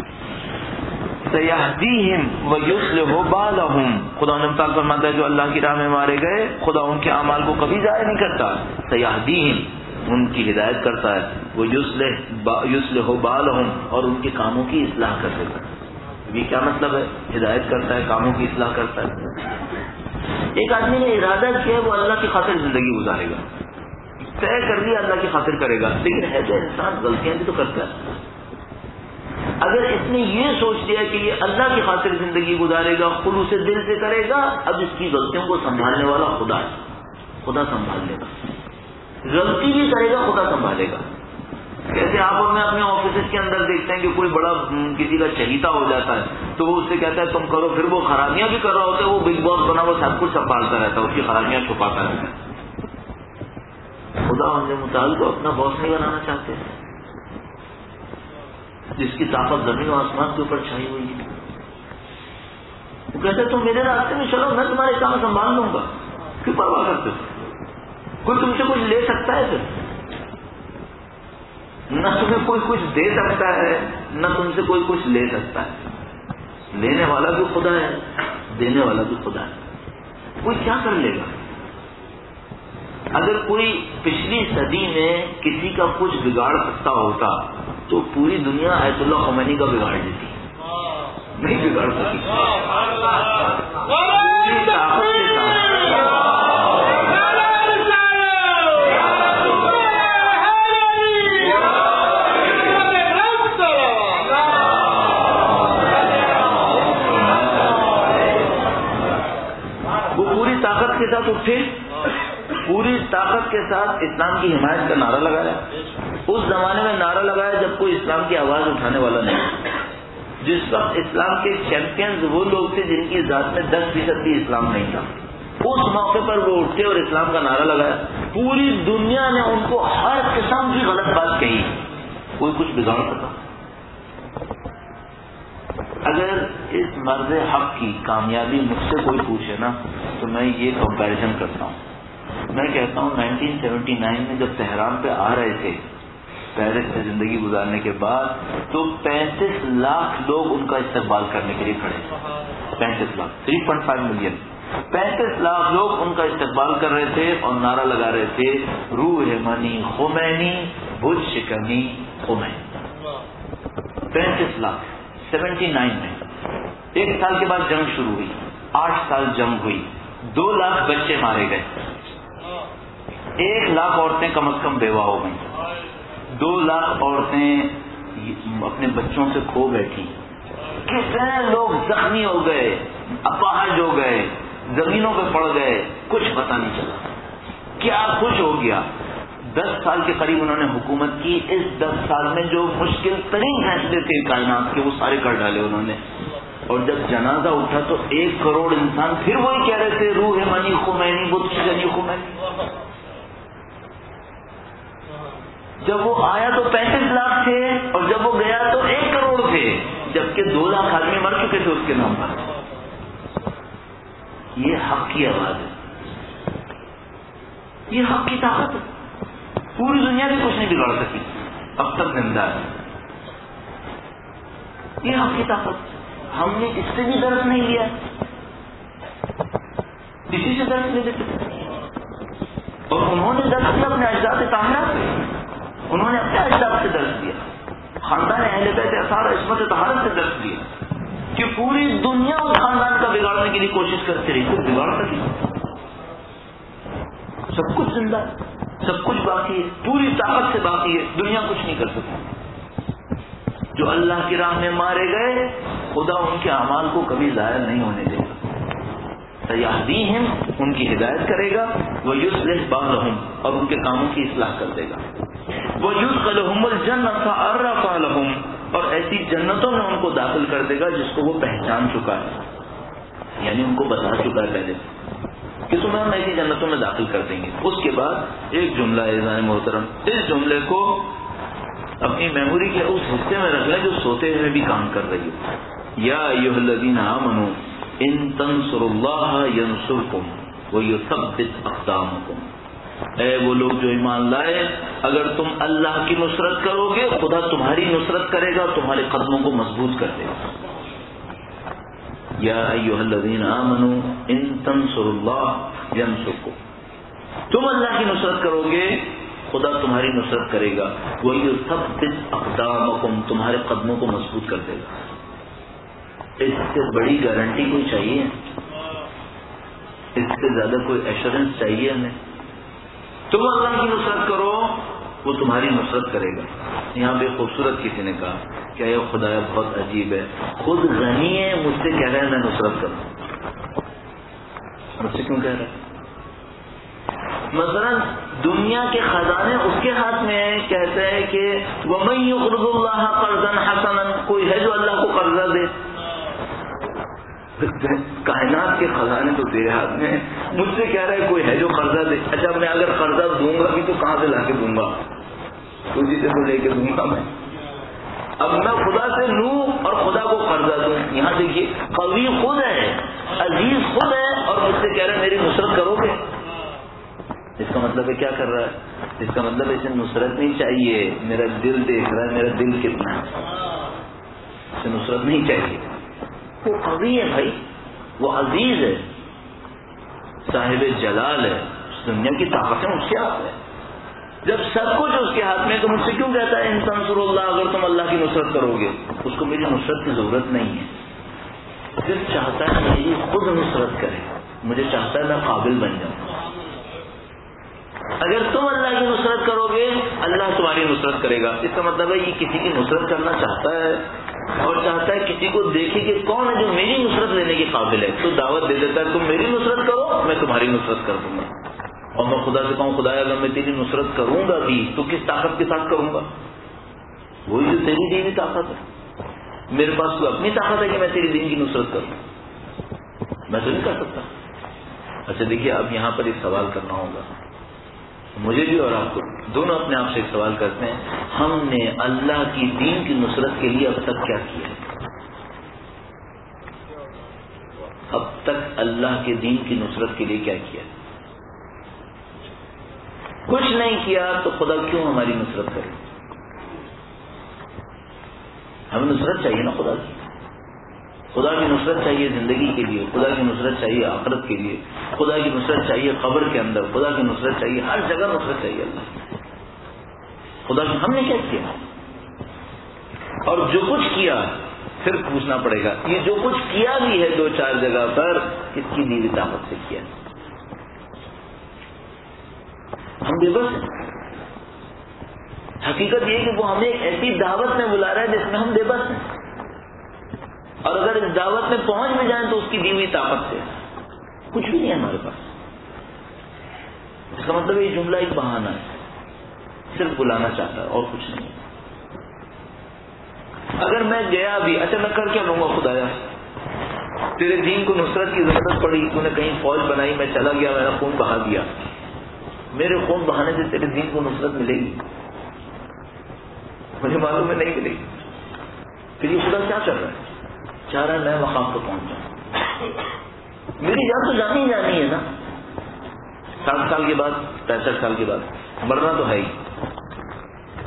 سیہدیہم ویصلح بالہم. خدا نے مثال فرماتا ہے جو اللہ کی راہ میں مارے گئے خدا ان کے اعمال کو کبھی ضائع نہیں کرتا. سیہدیہم, ان کی ہدایت کرتا ہے. وہ یصلح یصلح بالہم, اور ان کے کاموں کی اصلاح کر دیتا ہے. یہ کیا مطلب ہے؟ ہدایت کرتا ہے, کاموں کی اصلاح کرتا ہے. ایک آدمی نے ارادہ کیا وہ اللہ کی خاطر زندگی گزارے گا, طے کر لیا اللہ کی خاطر کرے گا, لیکن ہے تو انسان غلطیاں بھی تو کرتا ہے. اگر اس نے یہ سوچ لیا کہ یہ اللہ کی خاطر زندگی گزارے گا, خلوص دل سے کرے گا, اب اس کی غلطیوں کو سنبھالنے والا خدا ہے, خدا سنبھال لے گا. غلطی بھی کرے گا خدا سنبھالے گا. جیسے آپ اور میں اپنے آفیسز کے اندر دیکھتے ہیں کہ کوئی بڑا کسی کا چہیتا ہو جاتا ہے تو وہ اس سے کہتا ہے تم کرو, پھر وہ خرابیاں بھی کر رہا ہوتا ہے, وہ بگ باس بنا وہ سب کچھ سنبھالتا رہتا ہے, اس کی خرابیاں چھپاتا رہتا ہے. خدا ہم نے متعلق کو اپنا باس نہیں بنانا چاہتے, جس کی طاقت زمین و آسمان کے اوپر چھائی ہوئی ہے. وہ کہتے ہیں تم میرے راستے میں چلو, میں تمہارے کام سنبھال لوں گا, کیوں پرواہ کرتے ہو؟ کوئی تم سے کچھ لے سکتا ہے پھر؟ نہ تمہیں کوئی کچھ دے سکتا ہے, نہ تم سے کوئی کچھ لے سکتا ہے. لینے والا بھی خدا ہے, دینے والا بھی خدا ہے. کوئی کیا کر لے گا؟ اگر کوئی پچھلی صدی میں کسی کا کچھ بگاڑ سکتا ہوتا تو پوری دنیا آیت اللہ خمینی کا بگاڑ دیتی, نہیں بگاڑ سکتی. پوری طاقت کے ساتھ طاقت کے ساتھ اٹھے, پوری طاقت کے ساتھ اسلام کی حمایت کا نعرہ لگایا. اس زمانے میں نعرہ لگایا جب کوئی اسلام کی آواز اٹھانے والا نہیں. جس وقت اسلام کے چیمپئنز وہ لوگ تھے جن کی ذات میں دس فیصد بھی اسلام نہیں تھا. اس موقع پر وہ اٹھے اور اسلام کا نعرہ لگایا. پوری دنیا نے ان کو ہر قسم کی غلط بات کہی, کوئی کچھ بگاڑ سکا. اگر اس مرد حق کی کامیابی مجھ سے کوئی پوچھے نا تو میں یہ کمپیریزن کرتا ہوں. میں کہتا ہوں نائنٹین سیونٹی نائن میں جب تہران پہ آ رہے تھے پیرس سے زندگی گزارنے کے بعد, تو پینتیس لاکھ لوگ ان کا استقبال کرنے کے لیے کھڑے تھے. پینتیس lakh three point five million پینتیس لاکھ لوگ ان کا استقبال کر رہے تھے اور نعرہ لگا رہے تھے روح منی خمینی بت شکنی خمینی. پینتیس لاکھ سیونٹی نائن میں. ایک سال کے بعد جنگ شروع ہوئی, آٹھ سال جنگ ہوئی, دو لاکھ بچے مارے گئے, ایک لاکھ عورتیں کم از کم بیوہ ہو گئیں, دو لاکھ عورتیں اپنے بچوں سے کھو بیٹھی, کتنے لوگ زخمی ہو گئے, اپاہج ہو گئے, زمینوں پہ پڑ گئے, کچھ پتہ نہیں چلا. کیا کچھ ہو گیا. دس سال کے قریب انہوں نے حکومت کی. اس دس سال میں جو مشکل ترین فیصلے تھے کائنات کے وہ سارے کر ڈالے انہوں نے. اور جب جنازہ اٹھا تو ایک کروڑ انسان پھر وہی کہہ رہے تھے روح منی خمینی بت شکنی خمینی. جب وہ آیا تو پینتیس لاکھ تھے اور جب وہ گیا تو ایک کروڑ تھے, جبکہ دو لاکھ آدمی مر چکے تھے اس کے نام پر. یہ حق کی آواز ہے, یہ حق کی طاقت ہے. پوری دنیا بھی کچھ نہیں بگاڑ سکی، اب تک زندہ ہے. یہ آپ کی طاقت. ہم نے اس سے بھی درد نہیں لیا، کسی سے درد نہیں لیتے. اور انہوں نے درد دیا اپنے اجداد طاہرہ سے، انہوں نے اپنے اجداد سے درد دیا، خاندان اہل بیت اثار عصمت طہارت سے درد دیا کہ پوری دنیا اس خاندان کا بگاڑنے کے لیے کوشش کرتے رہی، کچھ بگاڑ سکی. سب کچھ زندہ ہے، سب کچھ باقی ہے، پوری طاقت سے باقی ہے، دنیا کچھ نہیں کر سکتی. جو اللہ کی راہ میں مارے گئے، خدا ان کے اعمال کو کبھی ضائع نہیں ہونے دے گا. سیہدیہم، ان کی ہدایت کرے گا، ویصلح بالہم، اور ان کے کاموں کی اصلاح کر دے گا. ویدخلہم الجنۃ عرفها لہم، اور ایسی جنتوں میں ان کو داخل کر دے گا جس کو وہ پہچان چکا ہے، یعنی ان کو بتا چکا ہے پہلے کہ تمہیں ہم ایسی جنتوں میں داخل کر دیں گے. اس کے بعد ایک جملہ ہے عزیزان محترم، اس جملے کو اپنی میموری کے اس حصے میں رکھ لیں جو سوتے ہوئے بھی کام کر رہی ہو. یا ایھا الذین آمنوا ان تنصروا اللہ ینصرکم ویثبت اقدامکم. اے وہ لوگ جو ایمان لائے، اگر تم اللہ کی نصرت کرو گے خدا تمہاری نصرت کرے گا، تمہارے قدموں کو مضبوط کر دے گا. یا ایھا الذین آمنوا ان تنصروا اللہ ینصرکم، تم اللہ کی نصرت کرو گے خدا تمہاری نصرت کرے گا. وَيُثَبِّتْ أَقْدَامَكُمْ، تمہارے قدموں کو مضبوط کر دے گا. اس سے بڑی گارنٹی کوئی چاہیے؟ اس سے زیادہ کوئی ایشورنس چاہیے ہمیں؟ تم اللہ کی نصرت کرو وہ تمہاری نصرت کرے گا. یہاں پہ خوبصورت کسی نے کہا کہ یہ خدایا بہت عجیب ہے، خود غنی ہے، مجھ سے کہہ رہے ہیں میں نصرت کروں. مجھ سے کیوں کہہ رہا ہے؟ مثلا دنیا کے خزانے اس کے ہاتھ میں ہیں، کہتے ہیں کہ وَمَن يُقْرِضُ اللَّهَ قَرْضًا حَسَنًا، کوئی ہے جو اللہ کو قرضہ دے. کائنات کے خزانے تو تیرے ہاتھ میں ہیں، مجھ سے کہہ رہا ہے کوئی ہے جو قرضہ دے. اچھا میں اگر قرضہ دوں گا بھی تو کہاں سے لا کے دوں گا؟ تجھی سے تو لے کے دوں گا میں. اب میں خدا سے لوں اور خدا کو قرضہ دوں. یہاں دیکھیے قوی خود ہے، عزیز خود ہے، اور مجھ سے کہہ رہا ہے میری نصرت کرو گے. اس کا مطلب ہے کیا کر رہا ہے؟ اس کا مطلب ہے اسے نصرت نہیں چاہیے، میرا دل دیکھ رہا ہے میرا دل کتنا ہے، اسے نصرت نہیں چاہیے. وہ قوی ہے بھائی، وہ عزیز ہے، صاحب جلال ہے، اس دنیا کی طاقتیں اس کے ہاتھ میں. جب سب کچھ اس کے ہاتھ میں تو مجھ سے کیوں کہتا ہے ان تنصروا اللہ، اگر تم اللہ کی نصرت کرو گے؟ اس کو میری نصرت کی ضرورت نہیں ہے، صرف چاہتا ہے میری خود نصرت کرے، مجھے چاہتا ہے میں قابل بن جاؤں. اگر تم اللہ کی نصرت کرو گے اللہ تمہاری نصرت کرے گا. اس کا مطلب ہے یہ کسی کی نصرت کرنا چاہتا ہے اور چاہتا ہے کسی کو دیکھے کہ کون ہے جو میری نصرت لینے کے قابل ہے، تو دعوت دے دیتا ہے تم میری نصرت کرو میں تمہاری نصرت کر دوں گا. اور میں خدا سے کہوں خدایا اگر میں تیری نصرت کروں گا بھی تو کس طاقت کے ساتھ کروں گا؟ وہی جو تیری دی ہوئی طاقت ہے. میرے پاس تو اپنی طاقت ہے کہ میں تیری دین کی نصرت کروں، میں تو نہیں کر سکتا. اچھا دیکھیے اب یہاں پر ایک سوال کرنا ہوگا مجھے بھی اور آپ کو، دونوں اپنے آپ سے ایک سوال کرتے ہیں، ہم نے اللہ کی دین کی نصرت کے لیے اب تک کیا کیا؟ اب تک اللہ کے دین کی نصرت کے لیے کیا کیا؟ کچھ نہیں کیا تو خدا کیوں ہماری نصرت کرے؟ ہمیں نصرت چاہیے نا خدا کی. خدا کی نصرت چاہیے زندگی کے لیے، خدا کی نصرت چاہیے آخرت کے لیے، خدا کی نصرت چاہیے قبر کے اندر، خدا کی نصرت چاہیے ہر جگہ، نصرت چاہیے اللہ خدا کی. ہم نے کیا کیا؟ اور جو کچھ کیا پھر پوچھنا پڑے گا یہ جو کچھ کیا بھی ہے دو چار جگہ پر کس کی دی ہوئی طاقت سے کیا؟ ہم بے بس ہیں. حقیقت یہ کہ وہ ہمیں ایک ایسی دعوت میں بلا رہا ہے جس میں ہم بے بس ہیں، اور اگر اس دعوت میں پہنچ بھی جائیں تو اس کی دی ہوئی طاقت سے کچھ بھی نہیں ہے ہمارے پاس. اس کا مطلب یہ جملہ ایک بہانہ ہے، صرف بلانا چاہتا ہے اور کچھ نہیں. اگر میں گیا بھی اچھا میں کر کیا لوں گا؟ خدایا تیرے دین کو نصرت کی ضرورت پڑی، تو نے کہیں فوج بنائی، میں چلا گیا، میرا خون بہا دیا، میرے خون بہانے سے تیرے دین کو نصرت ملے گی؟ مجھے معلوم ہے نہیں ملے گی. پھر یہ خدا کیا کر رہا ہے؟ چاہ رہا ہے میں مقام کو پہنچ جاؤں. میری جان تو جانی جانی ہے نا، ساٹھ سال کے بعد، پینسٹھ سال کے بعد مرنا تو ہے ہی.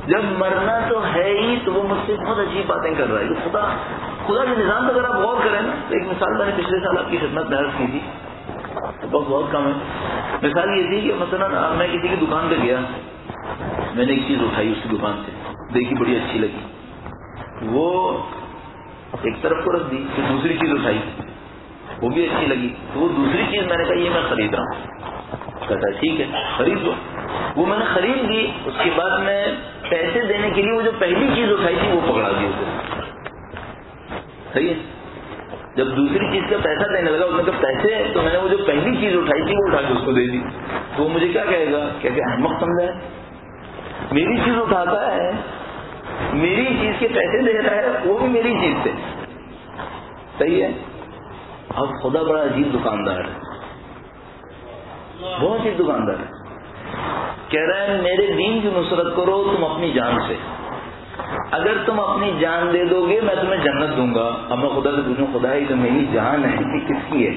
جب مرنا تو ہے ہی تو وہ مجھ سے بہت عجیب باتیں کر رہا ہے. خدا خدا کے نظام پہ اگر آپ غور کریں نا تو ایک مثال میں نے پچھلے سال آپ کی خدمت میں عرض کی تھی, بہت بہت کم ہے. مثال یہ تھی کہ مثلا میں کسی کی دکان پہ گیا, میں نے ایک چیز اٹھائی اس کی دکان سے, دیکھی بڑی اچھی لگی, وہ ایک طرف کو رکھ دی. پھر دوسری چیز اٹھائی وہ بھی اچھی لگی, تو وہ دوسری چیز میں نے کہا یہ میں خرید رہا ہوں. کہتا ٹھیک ہے خرید لو. وہ میں نے خرید لی. اس کے بعد میں پیسے دینے کے لیے وہ جو پہلی چیز اٹھائی تھی وہ پکڑا دی اسے. صحیح ہے. جب دوسری چیز کا پیسہ دینے لگا اس نے کہا پیسے, تو میں نے وہ جو پہلی چیز اٹھائی تھی وہ اٹھا کے اس کو دے دی. تو وہ مجھے کیا کہے گا, کیا کہ احمق سمجھا ہے, میری چیز اٹھاتا ہے, میری چیز کے پیسے دے رہا ہے, وہ بھی میری چیز سے. صحیح ہے. اب خدا بڑا عجیب دکاندار ہے, بہت عجیب دکاندار ہے. کہہ رہا ہے میرے دین کی نصرت کرو تم اپنی جان سے, اگر تم اپنی جان دے دو گے میں تمہیں جنت دوں گا. اب میں خدا سے پوچھوں خدا ہی تو میری جان ہے کہ کس کی ہے؟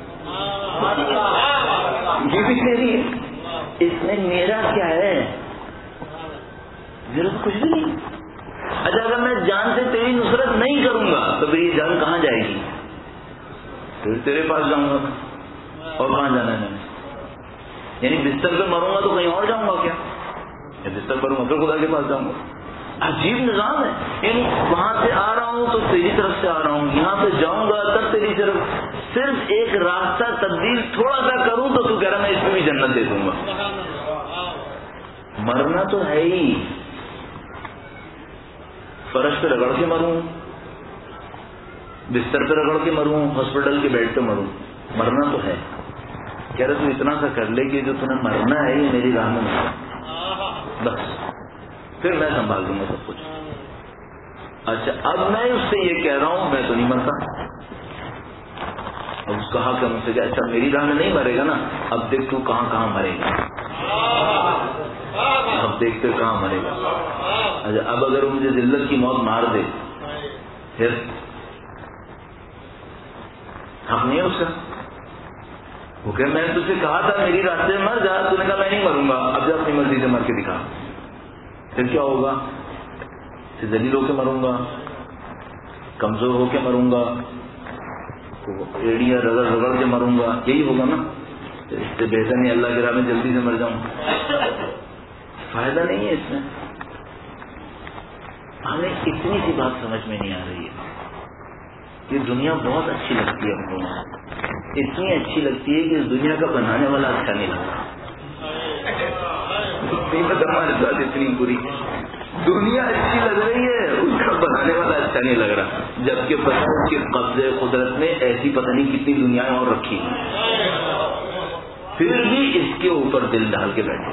یہ بھی میری ہے, اس میں میرا کیا ہے؟ میرا تو کچھ بھی نہیں. اچھا اگر میں جان سے تیری نصرت نہیں کروں گا تو پھر یہ جان کہاں جائے گی؟ پھر تیرے پاس جاؤں گا. اور کہاں جانا ہے میں نے؟ یعنی بستر پہ مروں گا تو کہیں اور جاؤں گا کیا؟ یا بستر پر پھر خدا کے پاس جاؤں گا. عجیب نظام ہے. یعنی وہاں سے آ رہا ہوں تو تیری طرف سے آ رہا ہوں, یہاں سے جاؤں گا تب تیری طرف. صرف ایک راستہ تبدیل تھوڑا سا کروں تو تو کہہ رہا میں اس پہ بھی جنت دے دوں گا. مرنا تو ہے ہی, فرش پہ رگڑ کے مروں, بستر پہ رگڑ کے مروں, ہاسپٹل کے بیڈ پہ مروں, مرنا تو ہے. کہہ رہے تو اتنا سا کر لے کہ جو تمہیں مرنا ہے یہ میری راہ میں مر, بس پھر میں سنبھال دوں گا سب کچھ. اچھا اب میں اس سے یہ کہہ رہا ہوں میں تو نہیں مرتا. اب اس کہا کہ مجھ سے کہ اچھا میری راہ میں نہیں مرے گا نا, اب دیکھ تو کہاں کہاں مرے گا, اب دیکھتے کہاں مرے گا. اچھا اب اگر وہ مجھے ذلت کی موت مار دے پھر حق نہیں ہے اس کا. وہ کہ میں نے تجھ سے کہا تھا میری راستے میں مر جا, تو نے کہا میں نہیں مروں گا, اب جا اپنی مرضی سے مر کے دکھا. پھر کیا ہوگا؟ پھر ذلیل ہو کے مروں گا, کمزور ہو کے مروں گا, ایڑیاں رگڑ رگڑ کے مروں گا, یہی ہوگا نا. اس سے بہتر نہیں اللہ کی راہ میں جلدی سے مر جاؤں, فائدہ نہیں ہے اس میں. ہمیں اتنی سی بات سمجھ میں نہیں آ رہی ہے. یہ دنیا بہت اچھی لگتی ہے ہم لوگوں کو, اتنی اچھی لگتی ہے کہ اس دنیا کا بنانے والا اچھا نہیں لگتا. ہمارے ساتھ اتنی بری دنیا اچھی لگ رہی ہے, اس کا بنانے والا اچھا نہیں لگ رہا, جبکہ پتہ اس کے قبضے قدرت میں ایسی پتہ نہیں کتنی دنیا اور رکھی, پھر بھی اس کے اوپر دل ڈال کے بیٹھے.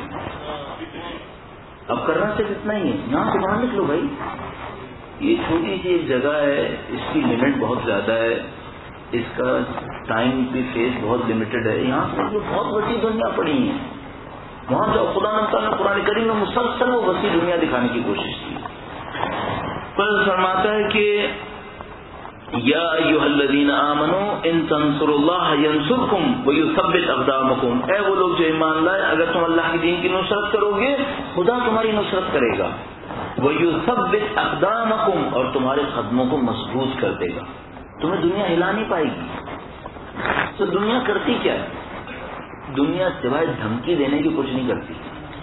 اب کرنا صرف اتنا ہی ہے, یہاں سے باہر نکلو بھائی. یہ چھوٹی سی ایک جگہ ہے, اس کی لمٹ بہت زیادہ ہے, اس کا ٹائم کی فیس بہت لمیٹڈ ہے. یہاں سے جو بہت وسیع دنیا پڑی ہے, وہاں سے خدا نے قرآن کریم میں مسلسل وہ وسیع دنیا دکھانے کی کوشش کی. پر فرماتا ہے کہ یا ایھا الذین آمنوا ان تنصروا اللہ ینصرکم ویثبت اقدامکم. اے وہ لوگ جو ایمان لائے, اگر تم اللہ کے دین کی نصرت کرو گے خدا تمہاری نصرت کرے گا. ویثبت اقدامکم, اور تمہارے قدموں کو مضبوط کر دے گا. تمہیں دنیا ہلا نہیں پائے گی. تو دنیا کرتی کیا ہے؟ دنیا سوائے دھمکی دینے کی کچھ نہیں کرتی,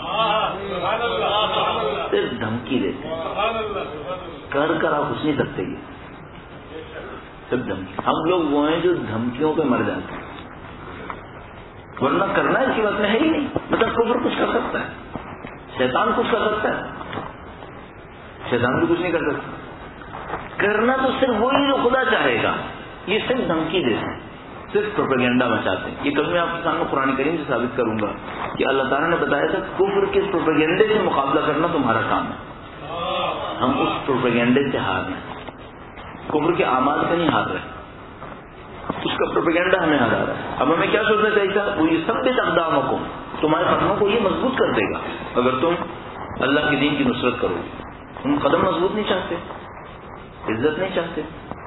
صرف دھمکی دیتے, کر کر آپ کچھ نہیں سکتے. یہ صرف دھمکی. ہم لوگ وہ ہیں جو دھمکیوں پہ مر جاتے ہیں, ورنہ کرنا اس کی وقت میں ہے ہی نہیں. مطلب کفر کچھ کر سکتا ہے, شیطان کچھ کر سکتا ہے, شیطان بھی کچھ نہیں کر سکتا. کرنا تو صرف وہی جو خدا چاہے گا. یہ صرف دھمکی دیتے ہیں, صرف پروپیگنڈا مچاتے ہیں. یہ کبھی میں آپ کے سامنے قرآن کریم سے ثابت کروں گا کہ اللہ تعالیٰ نے بتایا تھا کفر کے پروپیگنڈے سے مقابلہ کرنا تمہارا کام ہے. ہم اس پروپیگنڈے سے ہار رہے ہیں, کفر کے اعمال سے نہیں ہار رہے, اس کا پروپیگنڈا ہمیں ہرا رہا ہے. اب ہمیں کیا سوچنا چاہیے تھا؟ وہ یہ سب اقداموں کو, تمہارے قدموں کو یہ مضبوط کر دے گا اگر تم اللہ کے دین کی نصرت کرو گے. تم قدم مضبوط نہیں چاہتے, عزت نہیں چاہتے.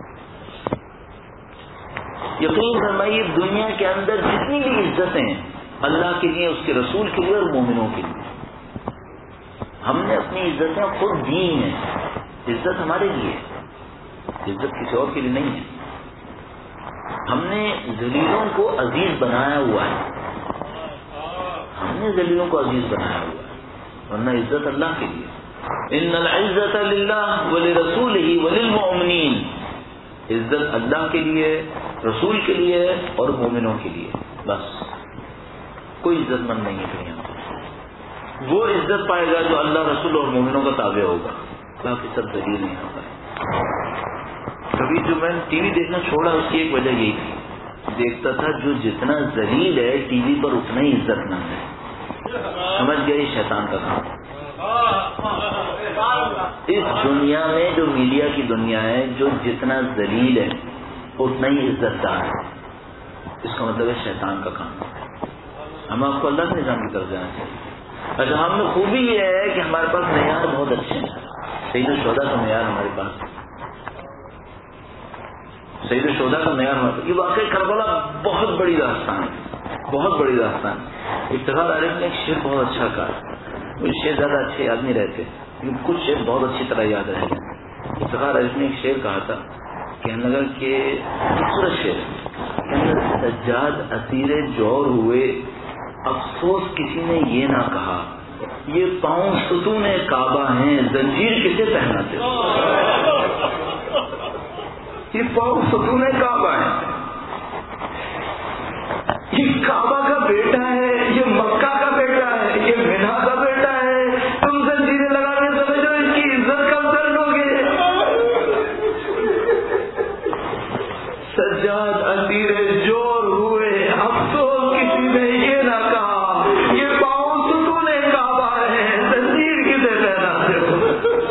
یقین فرمائیے دنیا کے اندر جتنی بھی عزتیں ہیں اللہ کے لیے, اس کے رسول کے لیے اور مومنوں کے لیے, ہم نے اپنی عزتیں خود دی ہیں. عزت ہمارے لیے، عزت کسی اور کے لیے نہیں ہے. ہم نے ذلیلوں کو عزیز بنایا ہوا ہے، ہم نے ذلیلوں کو عزیز بنایا ہوا ہے، ورنہ عزت اللہ کے لیے. ان العزت للہ ولرسولہ وللمؤمنین. عزت اللہ کے لیے، رسول کے لیے اور مومنوں کے لیے. بس کوئی عزت مند نہیں ہے دنیا میں. وہ عزت پائے گا جو اللہ، رسول اور مومنوں کا تابع ہوگا، باقی سب ذلیل نہیں ہوگا. کبھی جو میں نے ٹی وی دیکھنا چھوڑا اس کی ایک وجہ یہی تھی، دیکھتا تھا جو جتنا ذلیل ہے ٹی وی پر اتنا ہی عزت مند ہے. سمجھ گیا یہ شیطان کا کام. اس دنیا میں جو میڈیا کی دنیا ہے، جو جتنا ذلیل ہے اتنا ہی عزت دار ہے. اس کا مطلب ہے شیطان کا کام. ہم آپ کو اللہ کے نظام کی طرف جانا چاہیے. اچھا، ہم میں خوبی یہ ہے کہ ہمارے پاس معیار بہت اچھے ہیں. سید الشہداء کا معیار ہمارے پاس، سید الشہداء کا معیار ہمارے. یہ واقعی کربلا بہت بڑی داستان ہے، بہت بڑی داستان. افتخار عارف نے ایک شعر بہت اچھا کہا. وہ شعر زیادہ اچھے یاد نہیں رہتے لیکن کچھ شعر بہت اچھی طرح یاد رہے ہیں. افتخار عارف نے ایک شعر کہا تھا، کہنے لگا کہ خوبصورت شعر، سجاد اسیر جور ہوئے، افسوس کسی نے یہ نہ کہا، یہ پاؤں ستون کعبہ ہیں، زنجیر کسے پہناتے. یہ پاؤں ستون کعبہ ہیں، یہ کعبہ کا بیٹا ہے، یہ مکہ کا بیٹا ہے، یہ مینا کا بیٹا ہے. تم زنجیریں لگا کے سمجھو اس کی عزت کب کر لو گے. سجاد اسیر جور ہوئے، افسوس کسی نے یہ نہ کہا، یہ پاؤں ستون کعبہ ہے، زنجیر کسے پہناتے ہو.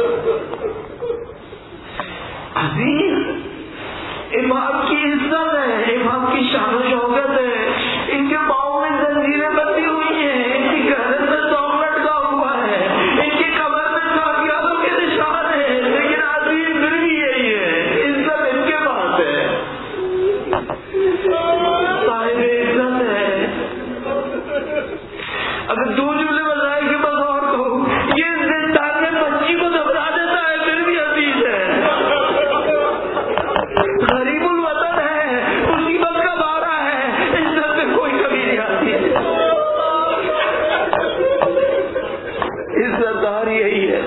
عزیز امام کی عزت ہے، امام کی شان و شوکت ہے. ان کے پاؤں میں زنجیریں بندھی ہوئی ہیں، ان کی گردن میں سونگ لٹکا ہوا ہے، ان کی کمر میں کاغیاتوں کے نشان ہیں، لیکن عزیز پھر بھی یہی ہے، عزت ان کے پاس ہے، صاحب عزت ہے. اگر دو جملے بتائے کہ بس اور کہوں، یہ زندان میں بچی کو گھبرا دیتا ہے پھر بھی عزیز ہے. غریب الوطن ہے، مصیبت کا بارہ ہے، عزت میں کوئی کمی نہیں آتی. عزت دار یہی ہے.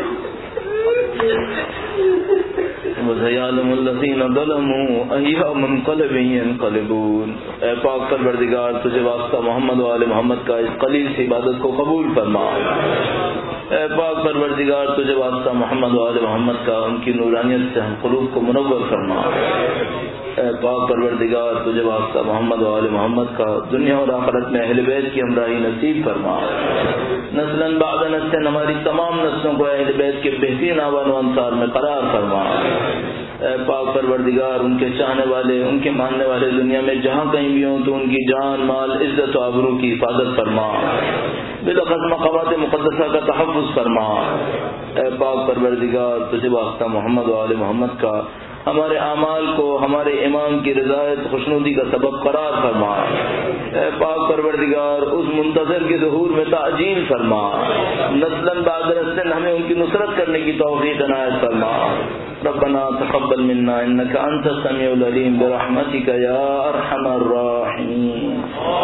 وَسَيَعْلَمُ الَّذِينَ ظَلَمُوا أَيَّ مُنقَلِبٍ يَنقَلِبُونَ. اے پاک پروردگار، تجھے واسطہ محمد و آل محمد کا اس قلیل سی عبادت کو قبول فرما. اے پاک پروردگار، تجھے واسطہ محمد و آل محمد کا ان کی نورانیت سے ہم قلوب کو منور فرما. اے پاک پروردگار، تجھے واسطہ محمد و آل محمد کا دنیا اور آخرت میں اہل بیت کی ہمراہی نصیب فرما. نسلاً بعد نسل ہماری تمام نسلوں کو اہل بیت کے بہترین آبان و انصار میں قرار فرما. اے پاک پروردگار، ان کے چاہنے والے، ان کے ماننے والے دنیا میں جہاں کہیں بھی ہوں تو ان کی جان، مال، عزت و آبرو کی حفاظت فرما. بالخص مقامات مقدسہ کا تحفظ فرما. اے پاک پروردگار، تجھے واسطہ محمد و آل محمد کا ہمارے اعمال کو ہمارے امام کی رضایت خوشنودی کا سبب قرار فرما. اے پاک پروردگار، اس منتظر کے ظہور میں تعجیل فرما. نسلاً بعد نسل ہمیں ان کی نصرت کرنے کی توفیق عنایت فرما. ربنا تقبل منا انك انت السميع العليم برحمتك يا ارحم الراحمين.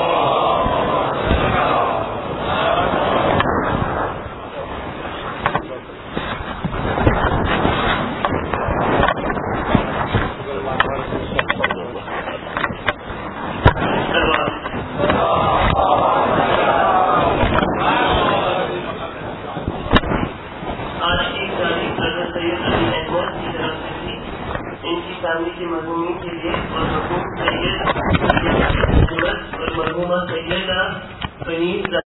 کی مضمون کے لیے اور مرحوم سید اور مرحومہ سیدہ پنیر